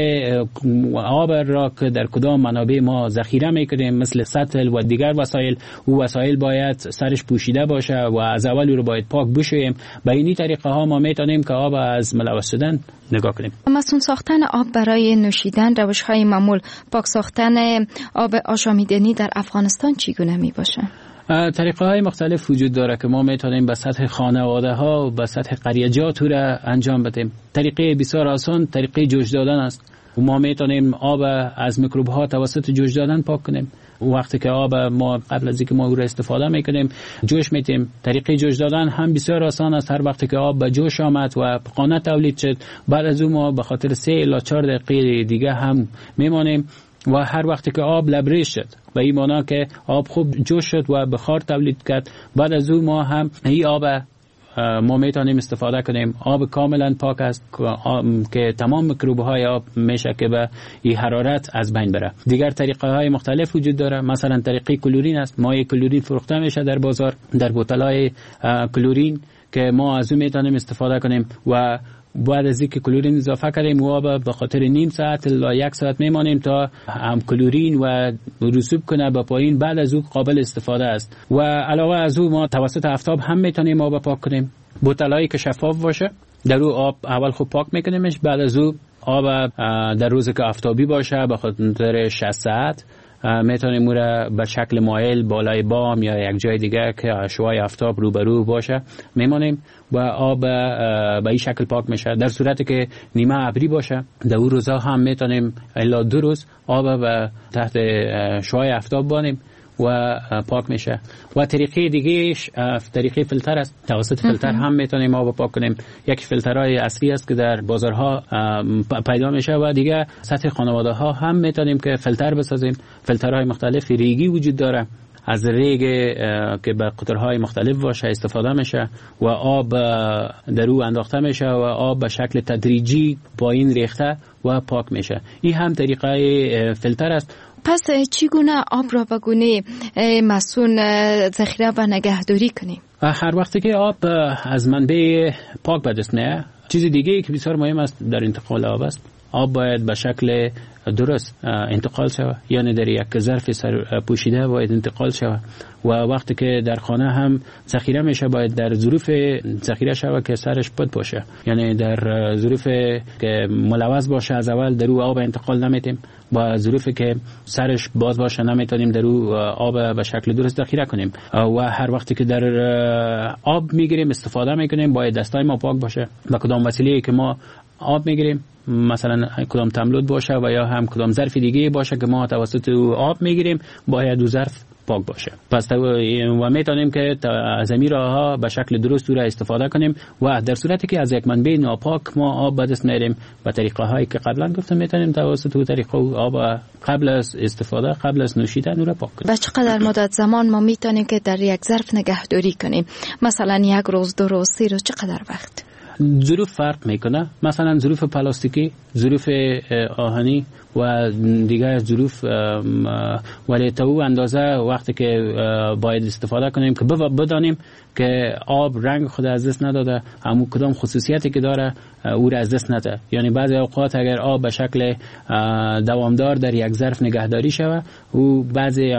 آب را که در کدام منابع ما ذخیره میکنیم مثل سطل و دیگر وسایل، او وسایل باید سرش پوشیده باشه و از اول رو باید پاک بشوییم. به این طریقه ها ما میتونیم که آب از ملوث شدن نگاه کنیم.
مسئول ساختن آب برای نوشیدن، روش‌های معمول پاک ساختن آب آشامیدنی در افغانستان چگونه می باشه؟
طریقه های مختلف وجود داره که ما میتونیم به سطح خانواده ها و به سطح قریجات را انجام بدیم. طریقه بسیار آسان طریقه جوش دادن است و ما میتونیم آب از میکروب ها توسط جوش دادن پاک کنیم. وقتی که آب ما قبل از اینکه ما او را استفاده میکنیم جوش میتیم. طریقه جوش دادن هم بسیار آسان است. هر وقتی که آب به جوش آمد و قانع تولید شد بعد از اون ما به خاطر 3 الی 4 دقیقه دیگه هم میمانیم و هر وقتی که آب لبریز شد و این معنی که آب خوب جوش شد و بخار تولید کرد بعد از اون ما هم این آب ما میتونیم استفاده کنیم. آب کاملا پاک است که تمام میکروب های آب میشه که به این حرارت از بین بره. دیگر طریقه های مختلف وجود داره. مثلا طریقه کلورین است. مایع کلورین فروخته میشه در بازار در بوتل های کلورین که ما از اون میتونیم استفاده کنیم و بعد از اینکه کلورین اضافه کردیم و به خاطر نیم ساعت الی 1 ساعت میمانیم تا هم کلورین و رسوب کنه به پایین. بعد از اون قابل استفاده است و علاوه از اون ما توسط آفتاب هم میتونیم آب پاک کنیم. بوتلایی که شفاف باشه در اون آب اول خوب پاک میکنیمش، بعد از اون آب در روزی که آفتابی باشه به خاطر 60 ساعت میتونیم او را به شکل مایل بالای بام یا یک جای دیگه که شعاع آفتاب روبرو باشه میمانیم و آب به این شکل پاک میشه. در صورتی که نیمه ابری باشه در اون روزا هم میتونیم الا 2 روز آب به تحت شعاع آفتاب بانیم و پاک میشه. و طریقه دیگهش طریقه فیلتر است. توسط فیلتر هم میتونیم آب پاک کنیم. یک فیلترهای اصلی است که در بازارها پیدا میشه و دیگه سطح خانواده ها هم میتونیم که فیلتر بسازیم. فیلترهای مختلف ریگی وجود داره، از ریگ که به قطرهای مختلف باشه استفاده میشه و آب در او انداخته میشه و آب به شکل تدریجی پایین ریخته و پاک میشه. این هم طریقه فیلتر است.
پس چگونه آب را به گونه مسون ذخیره و نگهداری کنیم؟
هر وقتی که آب از منبع پاک به دست میاد، چیز دیگه ای که بسیار مهم است در انتقال آب است، آب باید به شکل درست انتقال شود، یعنی در یک ظرف پوشیده باید انتقال شود و وقتی که در خانه هم ذخیره میشه باید در ظروف ذخیره شود که سرش پد باشه، یعنی در ظروف که ملوث باشه از اول در او آب انتقال نمیتیم، با ظروفی که سرش باز باشه نمیتونیم در او آب به شکل درست ذخیره کنیم و هر وقتی که در آب میگیریم استفاده میکنیم باید دستای ما پاک باشه. با کدام وسیله‌ای که ما آب میگیریم، مثلا کدام تملود باشه و یا هم کدام ظرف دیگه باشه که ما توسط آب میگیریم باید دو ظرف پاک باشه. پس و میتونیم که از این راهها به شکل درست را استفاده کنیم و در صورتی که از یک منبع ناپاک ما آب به دست میاریم و طریقه هایی که قبلا گفتم میتونیم توسط طریقه آب قبل از استفاده، قبل از نوشیدن را پاک کنیم.
و چقدر مدت زمان ما میتونیم که در یک ظرف نگهداری کنیم؟ مثلا یک روز، 2 روز، 3 روز، چقدر وقت؟
ظروف فرق میکنه. مثلا ظروف پلاستیکی، ظروف آهنی و دیگر ظروف، ولی تا او اندازه وقتی که باید استفاده کنیم که بدانیم که آب رنگ خود از دست نداده، اما کدام خصوصیتی که داره او را از دست نده. یعنی بعضی اوقات اگر آب به شکل دوامدار در یک ظرف نگهداری شود، او بعضی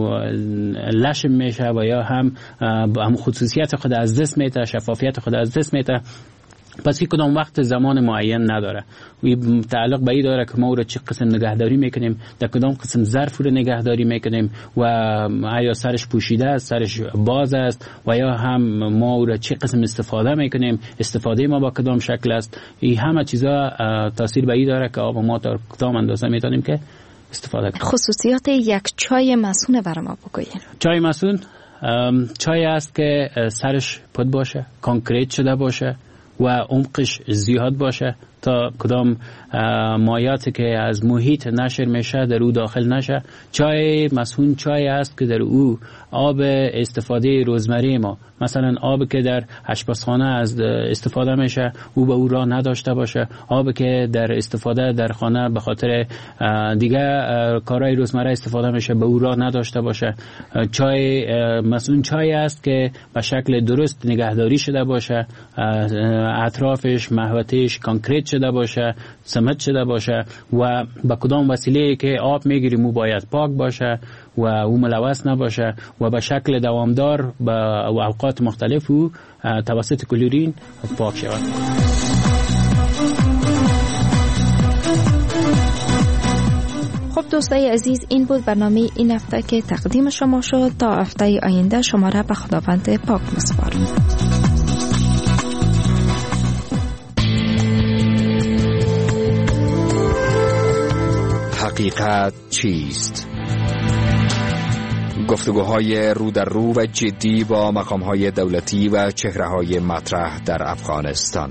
لشم میشه و یا هم خصوصیت خود از دست میده، شفافیت خود از دست میده. پس این کدام وقت زمان معین نداره، و تعلق به این داره که ما او را چه قسم نگهداری میکنیم، در کدام قسم ظرف رو نگهداری میکنیم و آیا سرش پوشیده است، سرش باز است و یا هم ما او را چه قسم استفاده میکنیم، استفاده ما با کدام شکل است. این همه چیزا تاثیر به این داره که آب ما تا کدام اندازه میتونیم که استفاده کنیم.
خصوصیات یک چای مسون برای ما بگویید.
چای مسون چای است که سرش پد باشه، کانکریت شده باشه و عمقش زیاد باشه تا کدام مایاتی که از محیط نشر میشه در او داخل نشه. چای مسون چای است که در او آب استفاده روزمره ما، مثلا آب که در آشپزخانه از استفاده میشه او به او راه نداشته باشه، آب که در استفاده در خانه به خاطر دیگه کارهای روزمره استفاده میشه به او راه نداشته باشه. چای مسون چای است که به شکل درست نگهداری شده باشه، اطرافش محوطه‌اش کانکریت شده باشه، سمت شده باشه و با کدام وسیله که آب میگیریم او باید پاک باشه و او ملوث نباشه و به شکل دوامدار با اوقات مختلف او توسط کلورین پاک شود.
خب دوستای عزیز، این بود برنامه این هفته که تقدیم شما شد. تا هفته آینده شما را به خداوند پاک می‌سپارم.
حقیقت چیست؟ گفتگوهای رو در رو و جدی با مقامهای دولتی و چهره‌های مطرح در افغانستان.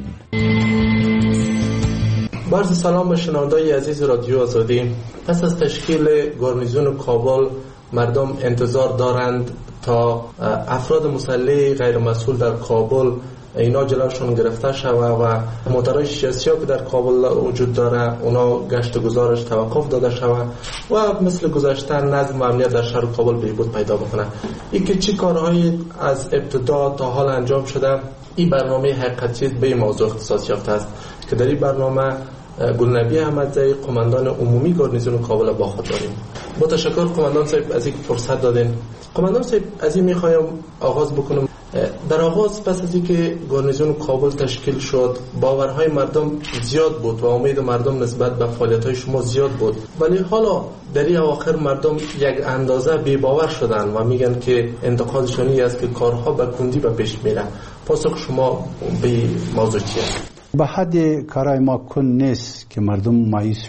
عرض سلام به شنوندگان عزیز رادیو آزادی. پس از تشکیل گارنیزون کابل مردم انتظار دارند تا افراد مسلح غیر مسئول در کابل اینا جلوشون گرفته شوه و موترهای سیاسی ها که در کابل وجود داره اونا گشت و گذارش توقف داده شوه و مثل گذشته نظم و امنیت در شهر کابل بهبود پیدا بکنه. این که چی کارهایی از ابتدا تا حال انجام شده، این برنامه حقیقتی به این موضوع اختصاص یافته است که در این برنامه گلنبی احمدزئی قماندان عمومی گارنیزون کابل با خود داریم. با تشکر قماندان صاحب از این فرصت دادین. قماندان صاحب از این میخوایم آغاز بکنم. در آغاز پس از اینکه گارنیزون کابل تشکیل شد باورهای مردم زیاد بود و امید مردم نسبت به فعالیت‌های شما زیاد بود، ولی حالا در این اواخر مردم یک اندازه بی‌باور شدن و میگن که انتقادشانی است که کارها به کندی به پیش میره. پاسخ شما به موضوع چیه؟
به حد کارای ما کن نیست که مردم مایوس شود.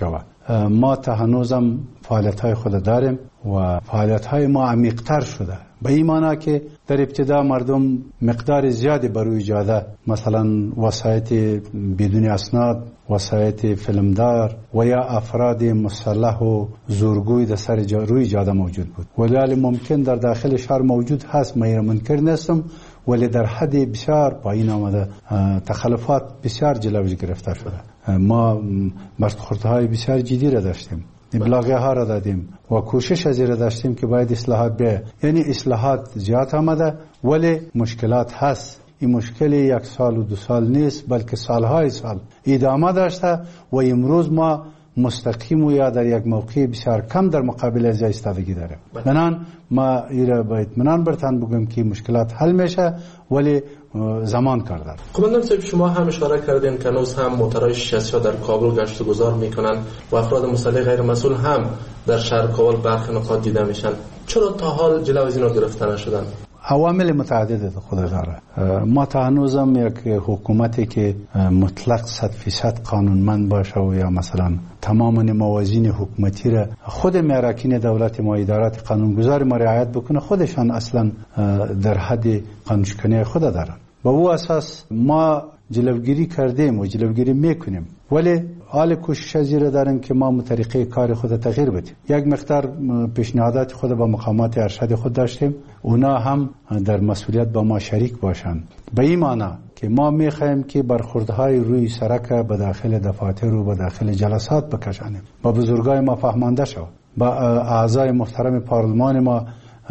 ما تا هنوزم فعالیت‌های خود داریم و فعالیت‌های ما عمیق‌تر شده، به این معنی که در ابتدا مردم مقدار زیادی بر روی جاده مثلا وسایط بدون اسناد، وسایط فیلمدار و یا افراد مسلح و زورگوی در سر روی جاده موجود بود، ولی ممکن در داخل شهر موجود هست، من منکر نیستم، ولی در حد بسیار پایین آمده، تخلفات بسیار جلوی گرفته شده. ما برخوردهای بسیار جدی را داشتیم، ابلاغیه ها را دادیم و کوشش از را داشتیم که باید اصلاحات بیاید. یعنی اصلاحات زیاد آمده ولی مشکلات هست. این مشکل 1 سال و 2 سال نیست، بلکه سالهای سال ادامه داشته و امروز ما مستقیم و یا در یک موقع بسیار کم در مقابل از ایستادگی داریم. بنان ما ایره باید منان برتن بگم که مشکلات حل میشه ولی زمان کردن.
قماندان صاحب، شما هم اشاره کردین که هنوز هم موترهای 60 در کابل گشت و گذار میکنن و افراد مسلح غیر مسئول هم در شهر کابل برخی نقاط دیده میشن. چرا تا حال جلوی از اینا گرفته نشدن؟
عوامل متعدد خود داره. ما تا هنوزم یک حکومتی که مطلق 100% قانونمند باشه و یا مثلا تمام موازین حکومتی را خود میراکین دولت ما ادارات قانونگذار ما رعایت بکنه، خودشان اصلا در حد قانونشکنی خود دارن. با او اساس ما جلوگیری کردیم و جلوگیری میکنیم، ولی حال کوشش از را داریم که ما طریقه کار خود تغییر بدیم. یک مقدار پیشنهادات خود با مقامات ارشد خود داشتیم، اونا هم در مسئولیت با ما شریک باشند، به این معنی که ما میخوایم که برخوردهای روی سرک به داخل دفاتر و به داخل جلسات بکشانیم، با بزرگای ما فهمانده شود، با اعضای محترم پارلمان ما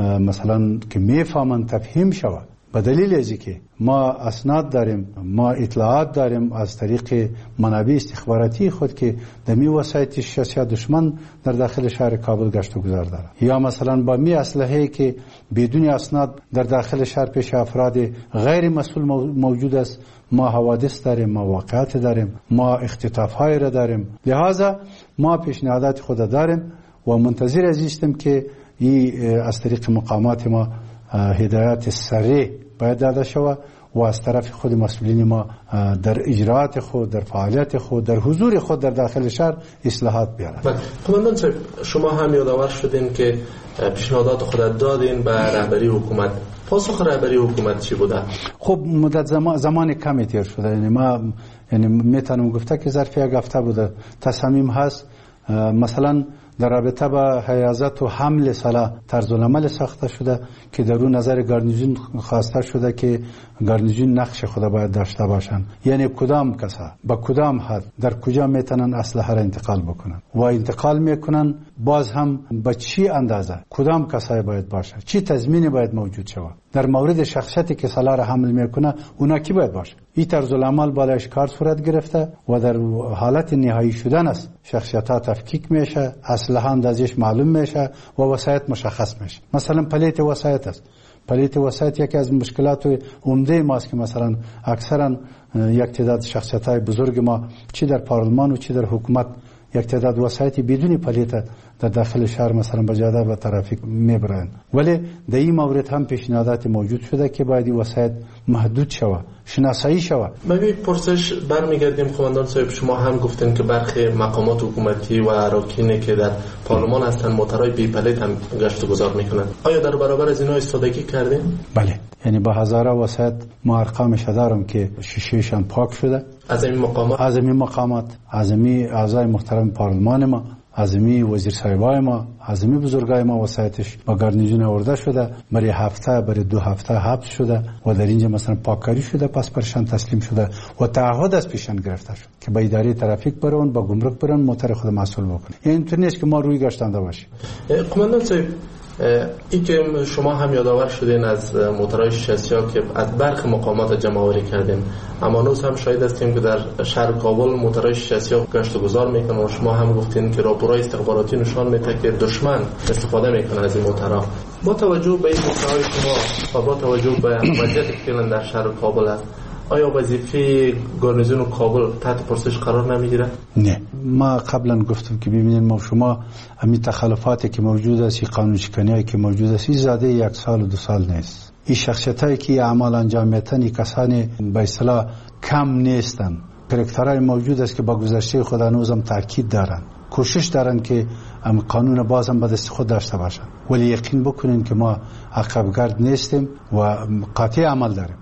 مثلا که میفهمند تفهیم شود، به دلیل ازی که ما اسناد داریم، ما اطلاعات داریم از طریق منابع استخباراتی خود که در می وسایت شخصی دشمن در داخل شهر کابل گشت و گذار داره، یا مثلا با می اسلحه‌ای که بدون اسناد در داخل شهر پیش افراد غیر مسئول موجود است. ما حوادث داریم، ما واقعات داریم، ما اختطاف‌های را داریم. لذا ما پیشنهادات خود داریم و منتظر هستیم که این از طریق مقامات ما هدایت سریع باید داده شود و از طرف خود مسئولین ما در اجراعات خود، در فعالیت خود، در حضور خود در داخل شهر اصلاحات بیارند.
قماندان صاحب، شما هم یادآور شدین که پیشنهادات خود دادین به رهبری حکومت. پاسخ رهبری حکومت چی بوده؟
خب مدت زمان کمی تیر شده، یعنی میتونم گفته که ظرف یک هفته بوده. تصمیم هست مثلا در رابطه با حیازت و حمل سلاح طرزالعمل ساخته شده که در اون نظر گارنیزون خواسته شده که گارنیزون نقش خود باید داشته باشند، یعنی کدام کسا با کدام حد در کجا میتونن اسلحه را انتقال بکنن و انتقال میکنن، باز هم با چی اندازه کدام کسای باید باشه، چی تضمینی باید موجود شود در مورد شخصیتی که سلاح را حمل میکنه، اونا کی باید باشه. این طرزالعمل بالایش کار صورت گرفته و در حالت نهایی شدن است. شخصیت‌ها تفکیک میشه، اسلحه اندازش معلوم میشه و وسایط مشخص میشه. مثلا پلیت وسایط است. پلیت وسایط یکی از مشکلات عمده ماست که مثلا اکثرا یک تعداد شخصیت‌های بزرگ ما چی در پارلمان و چی در حکومت یک تعداد وسایط بدون پلیت در داخل شهر مثلا به جاده و ترافیک میبرند، ولی در این مورد هم پیشنهادات موجود شده که باید این وسایط محدود شود، شناسایی شود.
من پرسش برمیگردیم قماندان صاحب، شما هم گفتین که برخی مقامات حکومتی و اراکینی که در پارلمان هستن موترهای بی پلیت هم گشت و گذار میکنن. آیا در برابر از اینا ایستادگی کردین؟
بله، یعنی با هزارها وسایط ما ارقامش دارم که شیشه‌شان پاک شده.
از این مقامات
از این اعضای محترم پارلمان ما، از این وزیر صاحبای ما، از این بزرگای ما وسایتش با گارنیزون آورده شده، برای هفته برای 2 هفته حبس شده و در اینجا مثلا پاککاری شده، پس پرشان تسلیم شده و تعهد از پیشان گرفته شد که با اداره ترافیک برون، با گمرک برون، موتر خود مسئول بکنه. این اینطور نیست که ما روی گشتنده باشیم.
قماندان صاحب، این که شما هم یادآور شدین از موترهای شیشه‌ها که از برخی مقامات جمع‌آوری کردین، اما هنوز هم شاهد هستیم که در شهر کابل موترهای شیشه‌ها گشت و گذار میکنن و شما هم گفتین که راپورهای استخباراتی نشان میده که دشمن استفاده میکنه از این موترها. با توجه به این موترهای شما و با توجه به وضعیت فعلا در شهر کابل است، آیا وظیفه گارنیزون کابل تحت پرسش قرار نمیگیره؟
نه، ما قبلا گفتم که ببینید ما شما همین تخلفاتی که موجود است، قانون شکنی که موجود است، زیاده 1 سال و 2 سال نیست. این شخصیتایی که اعمال انجام میدن کسانی به اصطلاح کم نیستن. کرکترهای موجود است که با گذشته خود هنوزم تاکید دارن کوشش دارن که قانون باز هم به دست خود داشته باشن، ولی یقین بکنین که ما عقبگرد نیستیم و قاطع عمل داریم.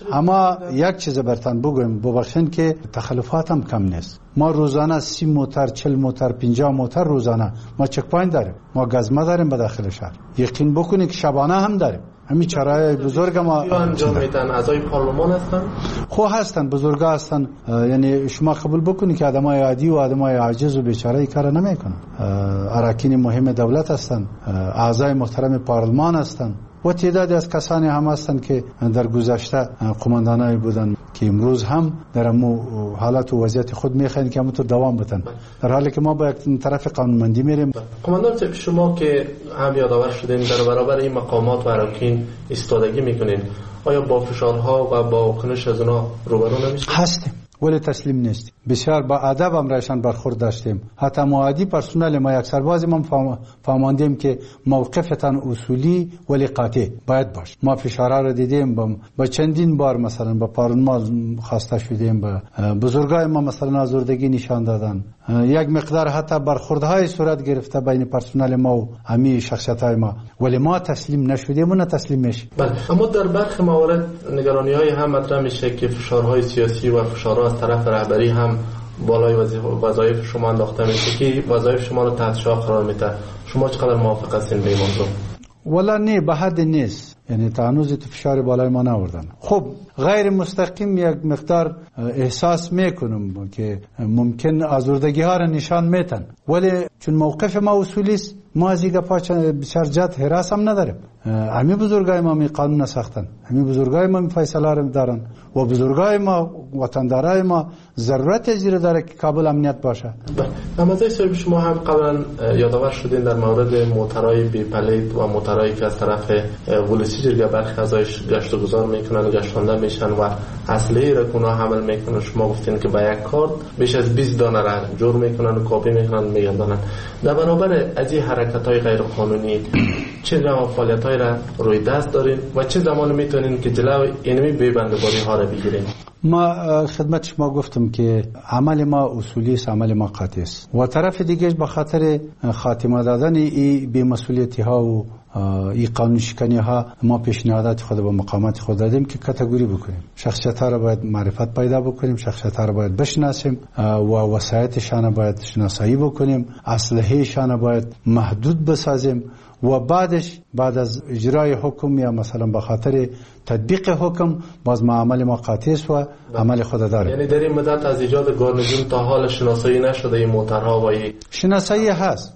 اما یک چیز برتان بگویم، ببخشید که تخلفات هم کم نیست. ما روزانه 30 موتر 40 موتر 50 موتر روزانه ما چک پوینت داریم، ما گزمه داریم به داخل شهر. یقین بکنید که شبانه هم داریم. همین چرای بزرگ ما
انجام میدن. اعضای پارلمان هستن؟
خو هستن، بزرگا هستن. یعنی شما قبول بکنید که آدمای عادی و آدمای عاجز و بیچاره کار نمیکنن. اراکین مهم دولت هستن، اعضای محترم پارلمان هستن و تعدادی از کسانی هم هستند که در گذشته قماندانای بودن که امروز هم در حالت و وضعیت خود میخواهند که همونطور دوام بدن، در حالی که ما با یک طرف قانونمندی میریم.
قماندان، شما که هم یادآور شدین در برابر این مقامات و اراکین ایستادگی میکنین، آیا با فشارها و با کنش از اونا روبرو نمیشید؟
هستیم ولی تسلیم نیستیم. بسیار با ادب هم رایشان برخورد داشتیم. حتی معادی پرسنل ما یک سربازی ما فهماندیم که موقفتان اصولی ولی قاطع باید باش. ما فشارها را دیدیم، با چندین بار مثلا با پارلمان خواسته شدیم، با بزرگای ما مثلا آزردگی نشان دادن. یک مقدار حتی برخوردهای صورت گرفته بین پرسنل ما و همه شخصیت‌های ما، ولی ما تسلیم نشدیم و نه تسلیم میشیم.
بله، اما در برخی موارد نگرانی‌های هم مطرح میشه که فشارهای سیاسی و فشارها از طرف رهبری هم بالای وظایف شما انداخته میشه که وظایف شما رو تحت شعار قرار میده. شما چقدر موافق هستین به این موضوع؟
ولی نه، به حد نیست. یعنی تا هنوز تو فشار بالای ما نوردن. خب غیر مستقیم یک مقدار احساس میکنم که ممکن آزردگی ها را نشان میتن، ولی چون موقف ما اصولی است، ما از این گپا بسیار جد حراس هم نداریم. همه بزرگای ما می قانون ساختن، همه بزرگای ما می فیصله را دارن و بزرگای ما وطندارای ما ضرورت زیر داره که کابل امنیت باشه.
نمازهای صاحب، شما هم قبلا یادآور شدین در مورد موترهای بی پلیت و موترهایی که از طرف ولسی جرگه برخی ازش گشت و گذار میکنن و گشتانده میشن و اسلحه را اونا حمل میکنن. شما گفتین که با یک کارت بیش از 20 دانه را جور میکنن و کاپی میکنن میگردانن. در برابر از این حرکت‌های غیر قانونی چه نوع فعالیت‌هایی را روی دست دارین و چه زمان میتونین که جلوی اینمی بی‌بنده‌باری ها را بگیرین؟
ما خدمت شما گفتم که عمل ما اصولی است، عمل ما قاطع است و طرف دیگه به خاطر خاتمه دادن این بی‌مسئولیتی ها و این قانون شکنی ها ما پیشنهادات خود با مقامات خود دادیم که کاتگوری بکنیم. شخصیت ها را باید معرفت پیدا بکنیم، شخصیت ها را باید بشناسیم و وسایتشان را باید شناسایی بکنیم، اسلحه‌شان را باید محدود بسازیم و بعد از اجرای حکم یا مثلا به خاطر تطبیق حکم باز ما عمل ما قاطع است و عمل خود داریم.
یعنی در این مدت از ایجاد گارنیزون تا حال شناسایی نشده این موترها و
شناسایی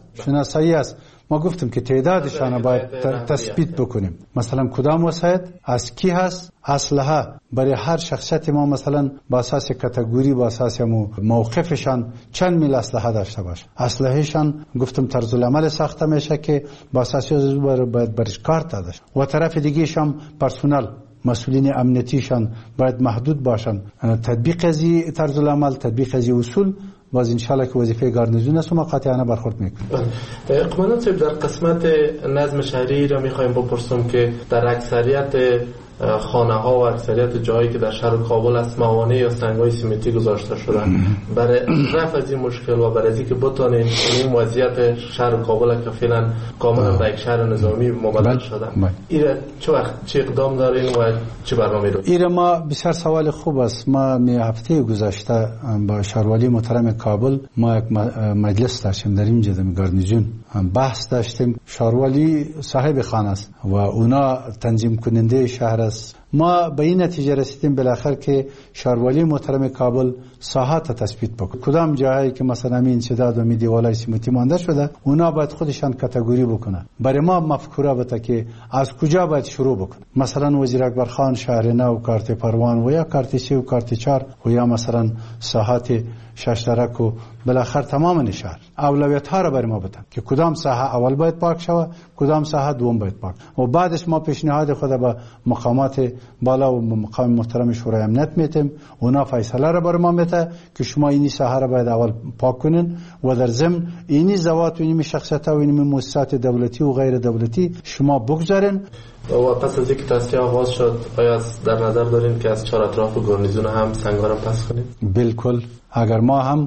هست. ما گفتیم که تعدادشان باید تثبیت بکنیم. مثلا کدام وسایت از کی هست، اسلحه برای هر شخصیت ما مثلا با اساس کاتگوری، با اساس موقفشان چند میل اسلحه داشته باشه. اسلحهشان گفتم طرز العمل ساخته میشه که با اساس باید برش کارت داده و طرف دیگه شام پرسنل مسئولین امنیتیشان باید محدود باشن. تطبیق از طرز العمل، تطبیق از اصول باز انشالله که وظیفه گارنیزون است و ما قاطعانه برخورد میکنیم.
قماندان صاحب، در قسمت نظم شهری را میخوایم بپرسم که در اکثریت خانه ها و اکثریت جایی که در شهر کابل است موانع یا سنگ‌های سیمنتی گذاشته شدن. برای رفع از این مشکل و برای اینکه بتونیم این وضعیت شهر کابل که فعلا کاملا به یک شهر نظامی مبدل شده، این چه اقدام دارین و چه برنامه رو؟
این ما بسیار سوال خوب است. ما هفته گذشته با شهروالی محترم کابل ما یک مجلس داشتیم در اینجا در گارنیزون، بحث داشتیم. شهروالی صاحب خانه است و اونا تنظیم کننده شهر است. ما به این نتیجه رسیدیم بالاخره که شهروالی محترم کابل ساحات تثبیت بکنه. کدام جایی که مثلا این انسداد و دیوالای سیمنتی مانده شده اونا باید خودشان کاتگوری بکنه. برای ما مفکوره بده که از کجا باید شروع بکنه. مثلا وزیر اکبر خان شهر نو کارت پروان و یا کارت 3 و کارت 4 و یا مثلا ساحات ششترک و بالاخره تمام شهر اولویت ها را برای ما بدن که کدام ساحه اول باید پاک شود، کدام ساحه دوم باید پاک و بعدش ما پیشنهاد خود به مقامات بالا و مقام محترم شورای امنیت میتیم. اونا فیصله را برای ما میده که شما اینی ساحه را باید اول پاک کنین و در ضمن اینی زوات و اینی شخصیت و اینی مؤسسات دولتی و غیر دولتی شما بگذارین.
و پس از اینکه تصفیه آغاز شد آیا در نظر دارین که از چهار اطراف گارنیزون هم سنگا را پس کنید؟
بالکل. اگر ما هم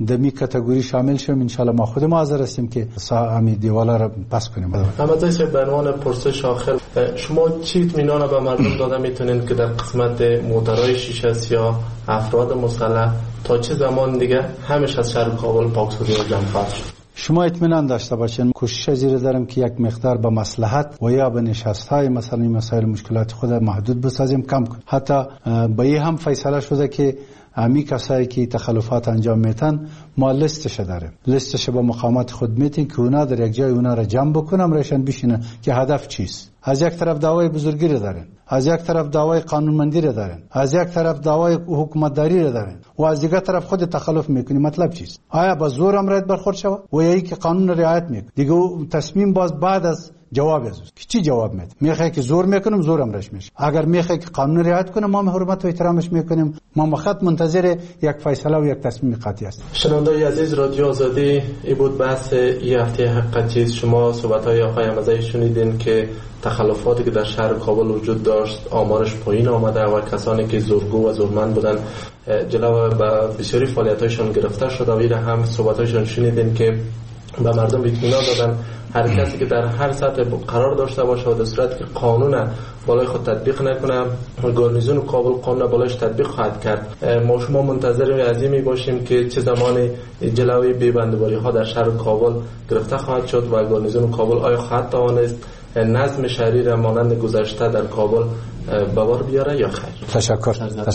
دمی کاتگوری شامل شویم. ان شاء الله ما خود حاضر هستیم که همین دیوالا را پس کنیم.
محمد رضا صاحب، به عنوان پرسش آخر، شما چی اطمینان به مردم داده میتونین که در قسمت موتورهای شیشه سیاه افراد مسلح تا چه زمان دیگه همیشه از شهر کابل پاکسازی و جمع خواهد شد؟
شما اطمینان داشته باشین کوشش زیر دارم که یک مقدار به مصلحت و یا به نشست‌های مثلا این مسائل مشکلات خود محدود بسازیم، کم کنیم. حتی به این هم فیصله شده که امی کسایی که تخلفات انجام میتن ما لیستش داریم، لیستش با مقامات خود میتین که اونا در یک جای اونا را جمع بکنم رشن بشینه که هدف چیست. از یک طرف دعوای بزرگی را دارن، از یک طرف دعوای قانونمندی را دارن، از یک طرف دعوای حکومتداری را دارن و از دیگر طرف خود تخلف میکنی. مطلب چیست؟ آیا با زور امرت برخورد شود و یا که قانون رعایت میکنی؟ دیگه تصمیم باز بعد از جواب است که چی جواب میده. میخوای که زور میکنم، زور امرش میشه. اگر میخوای که قانون رعایت کنه، ما حرمت و احترامش میکنیم. ما فقط منتظر یک فیصله و یک تصمیم قطعی است.
شنوندگان عزیز، رادیو آزادی، این بود بحث این هفته حقیقتی. شما صحبت‌های آقای احمدزاده شنیدین که تخلفاتی که در شهر کابل وجود داشت آمارش پایین آمده و کسانی که زورگو و زورمند بودن جلو به بسیاری فعالیت‌هایشان گرفته شده. و این هم صحبت‌هایشان شنیدین که به مردم اطمینان دادن هر کسی که در هر سطح قرار داشته باشه و در صورت که قانون بالای خود تطبیق نکنه، گارنیزون کابل قانون بالایش تطبیق خواهد کرد. ما شما منتظر از این باشیم که چه زمانی جلوی بی‌بندوباری ها در شهر کابل گرفته خواهد شد و گارنیزون کابل آیا خواهد توانست نظم شهری را مانند گذشته در کابل به بار بیاره یا خیر.
تشکر.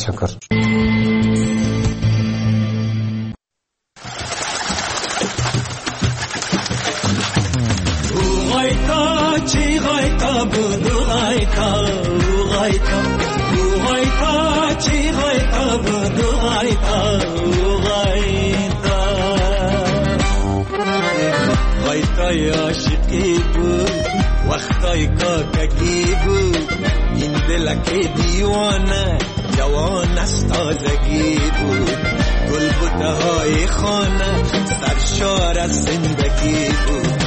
عاشقی بود وقتای کاکگی بود، این دلک دیوانه جوان از تازگی بود، گل بوته های خانه سرشار از زندگی بود.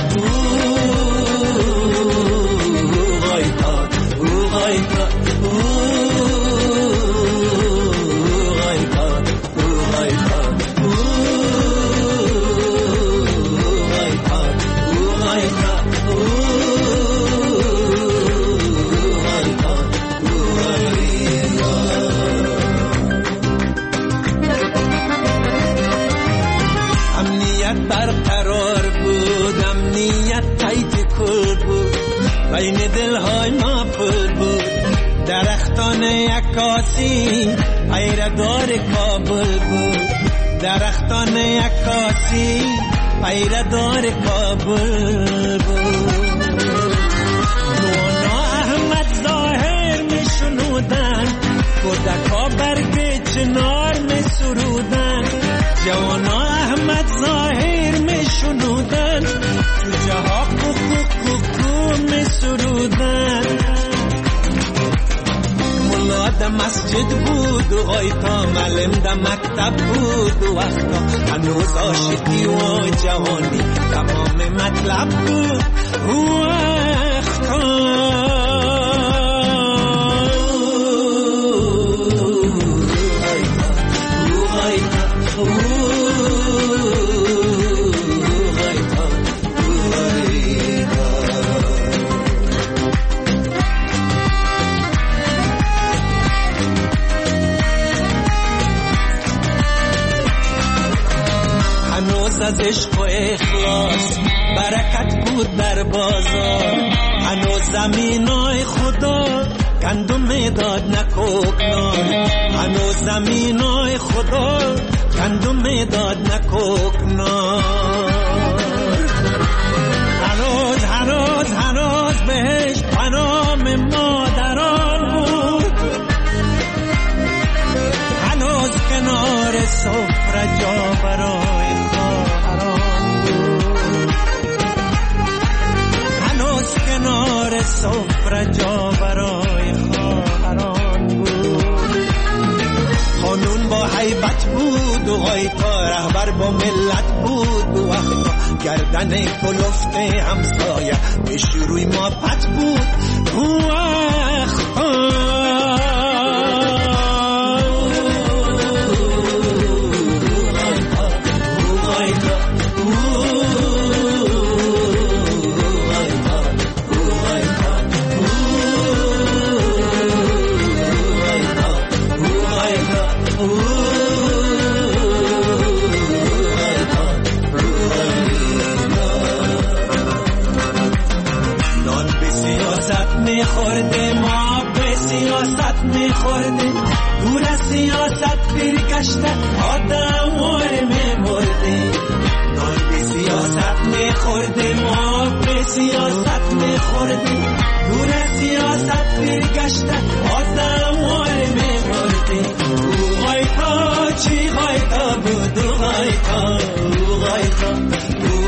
بین دلهای ما پر بود درختان عکاسی، پیردار کابل بود درختان عکاسی، پیردار کابل بود. نونا احمد ظاهر می شنودن، کودکا برگ چنار می سرودن، جوانا احمد ظاهر می شنودن، جوجه ها می سرودن. ملا در مسجد بود و غایتا معلم در مکتب بود و وقتا هنوز عاشقی و جوانی تمام مطلب بود و وقتا. از عشق و اخلاص برکت بود در بازار، هنوز زمینای خدا گندم داد نکوکنار، هنوز زمینای خدا گندم داد نکوکنار. هنوز بهش پنام مادران بود، هنوز کنار سفره جا برای کنار سفره جا برای خواهران بود. قانون با حیبت بود و غایتا رهبر با ملت بود و وقتا گردن کلفت همسایه به شروع ما پت بود و وقتا. گشته آدموار میمرده نان به سیاست میخورده ما به سیاست میخورده دور سیاست برگشته آدموار میمرده غایتا چی غایتا بود غایتا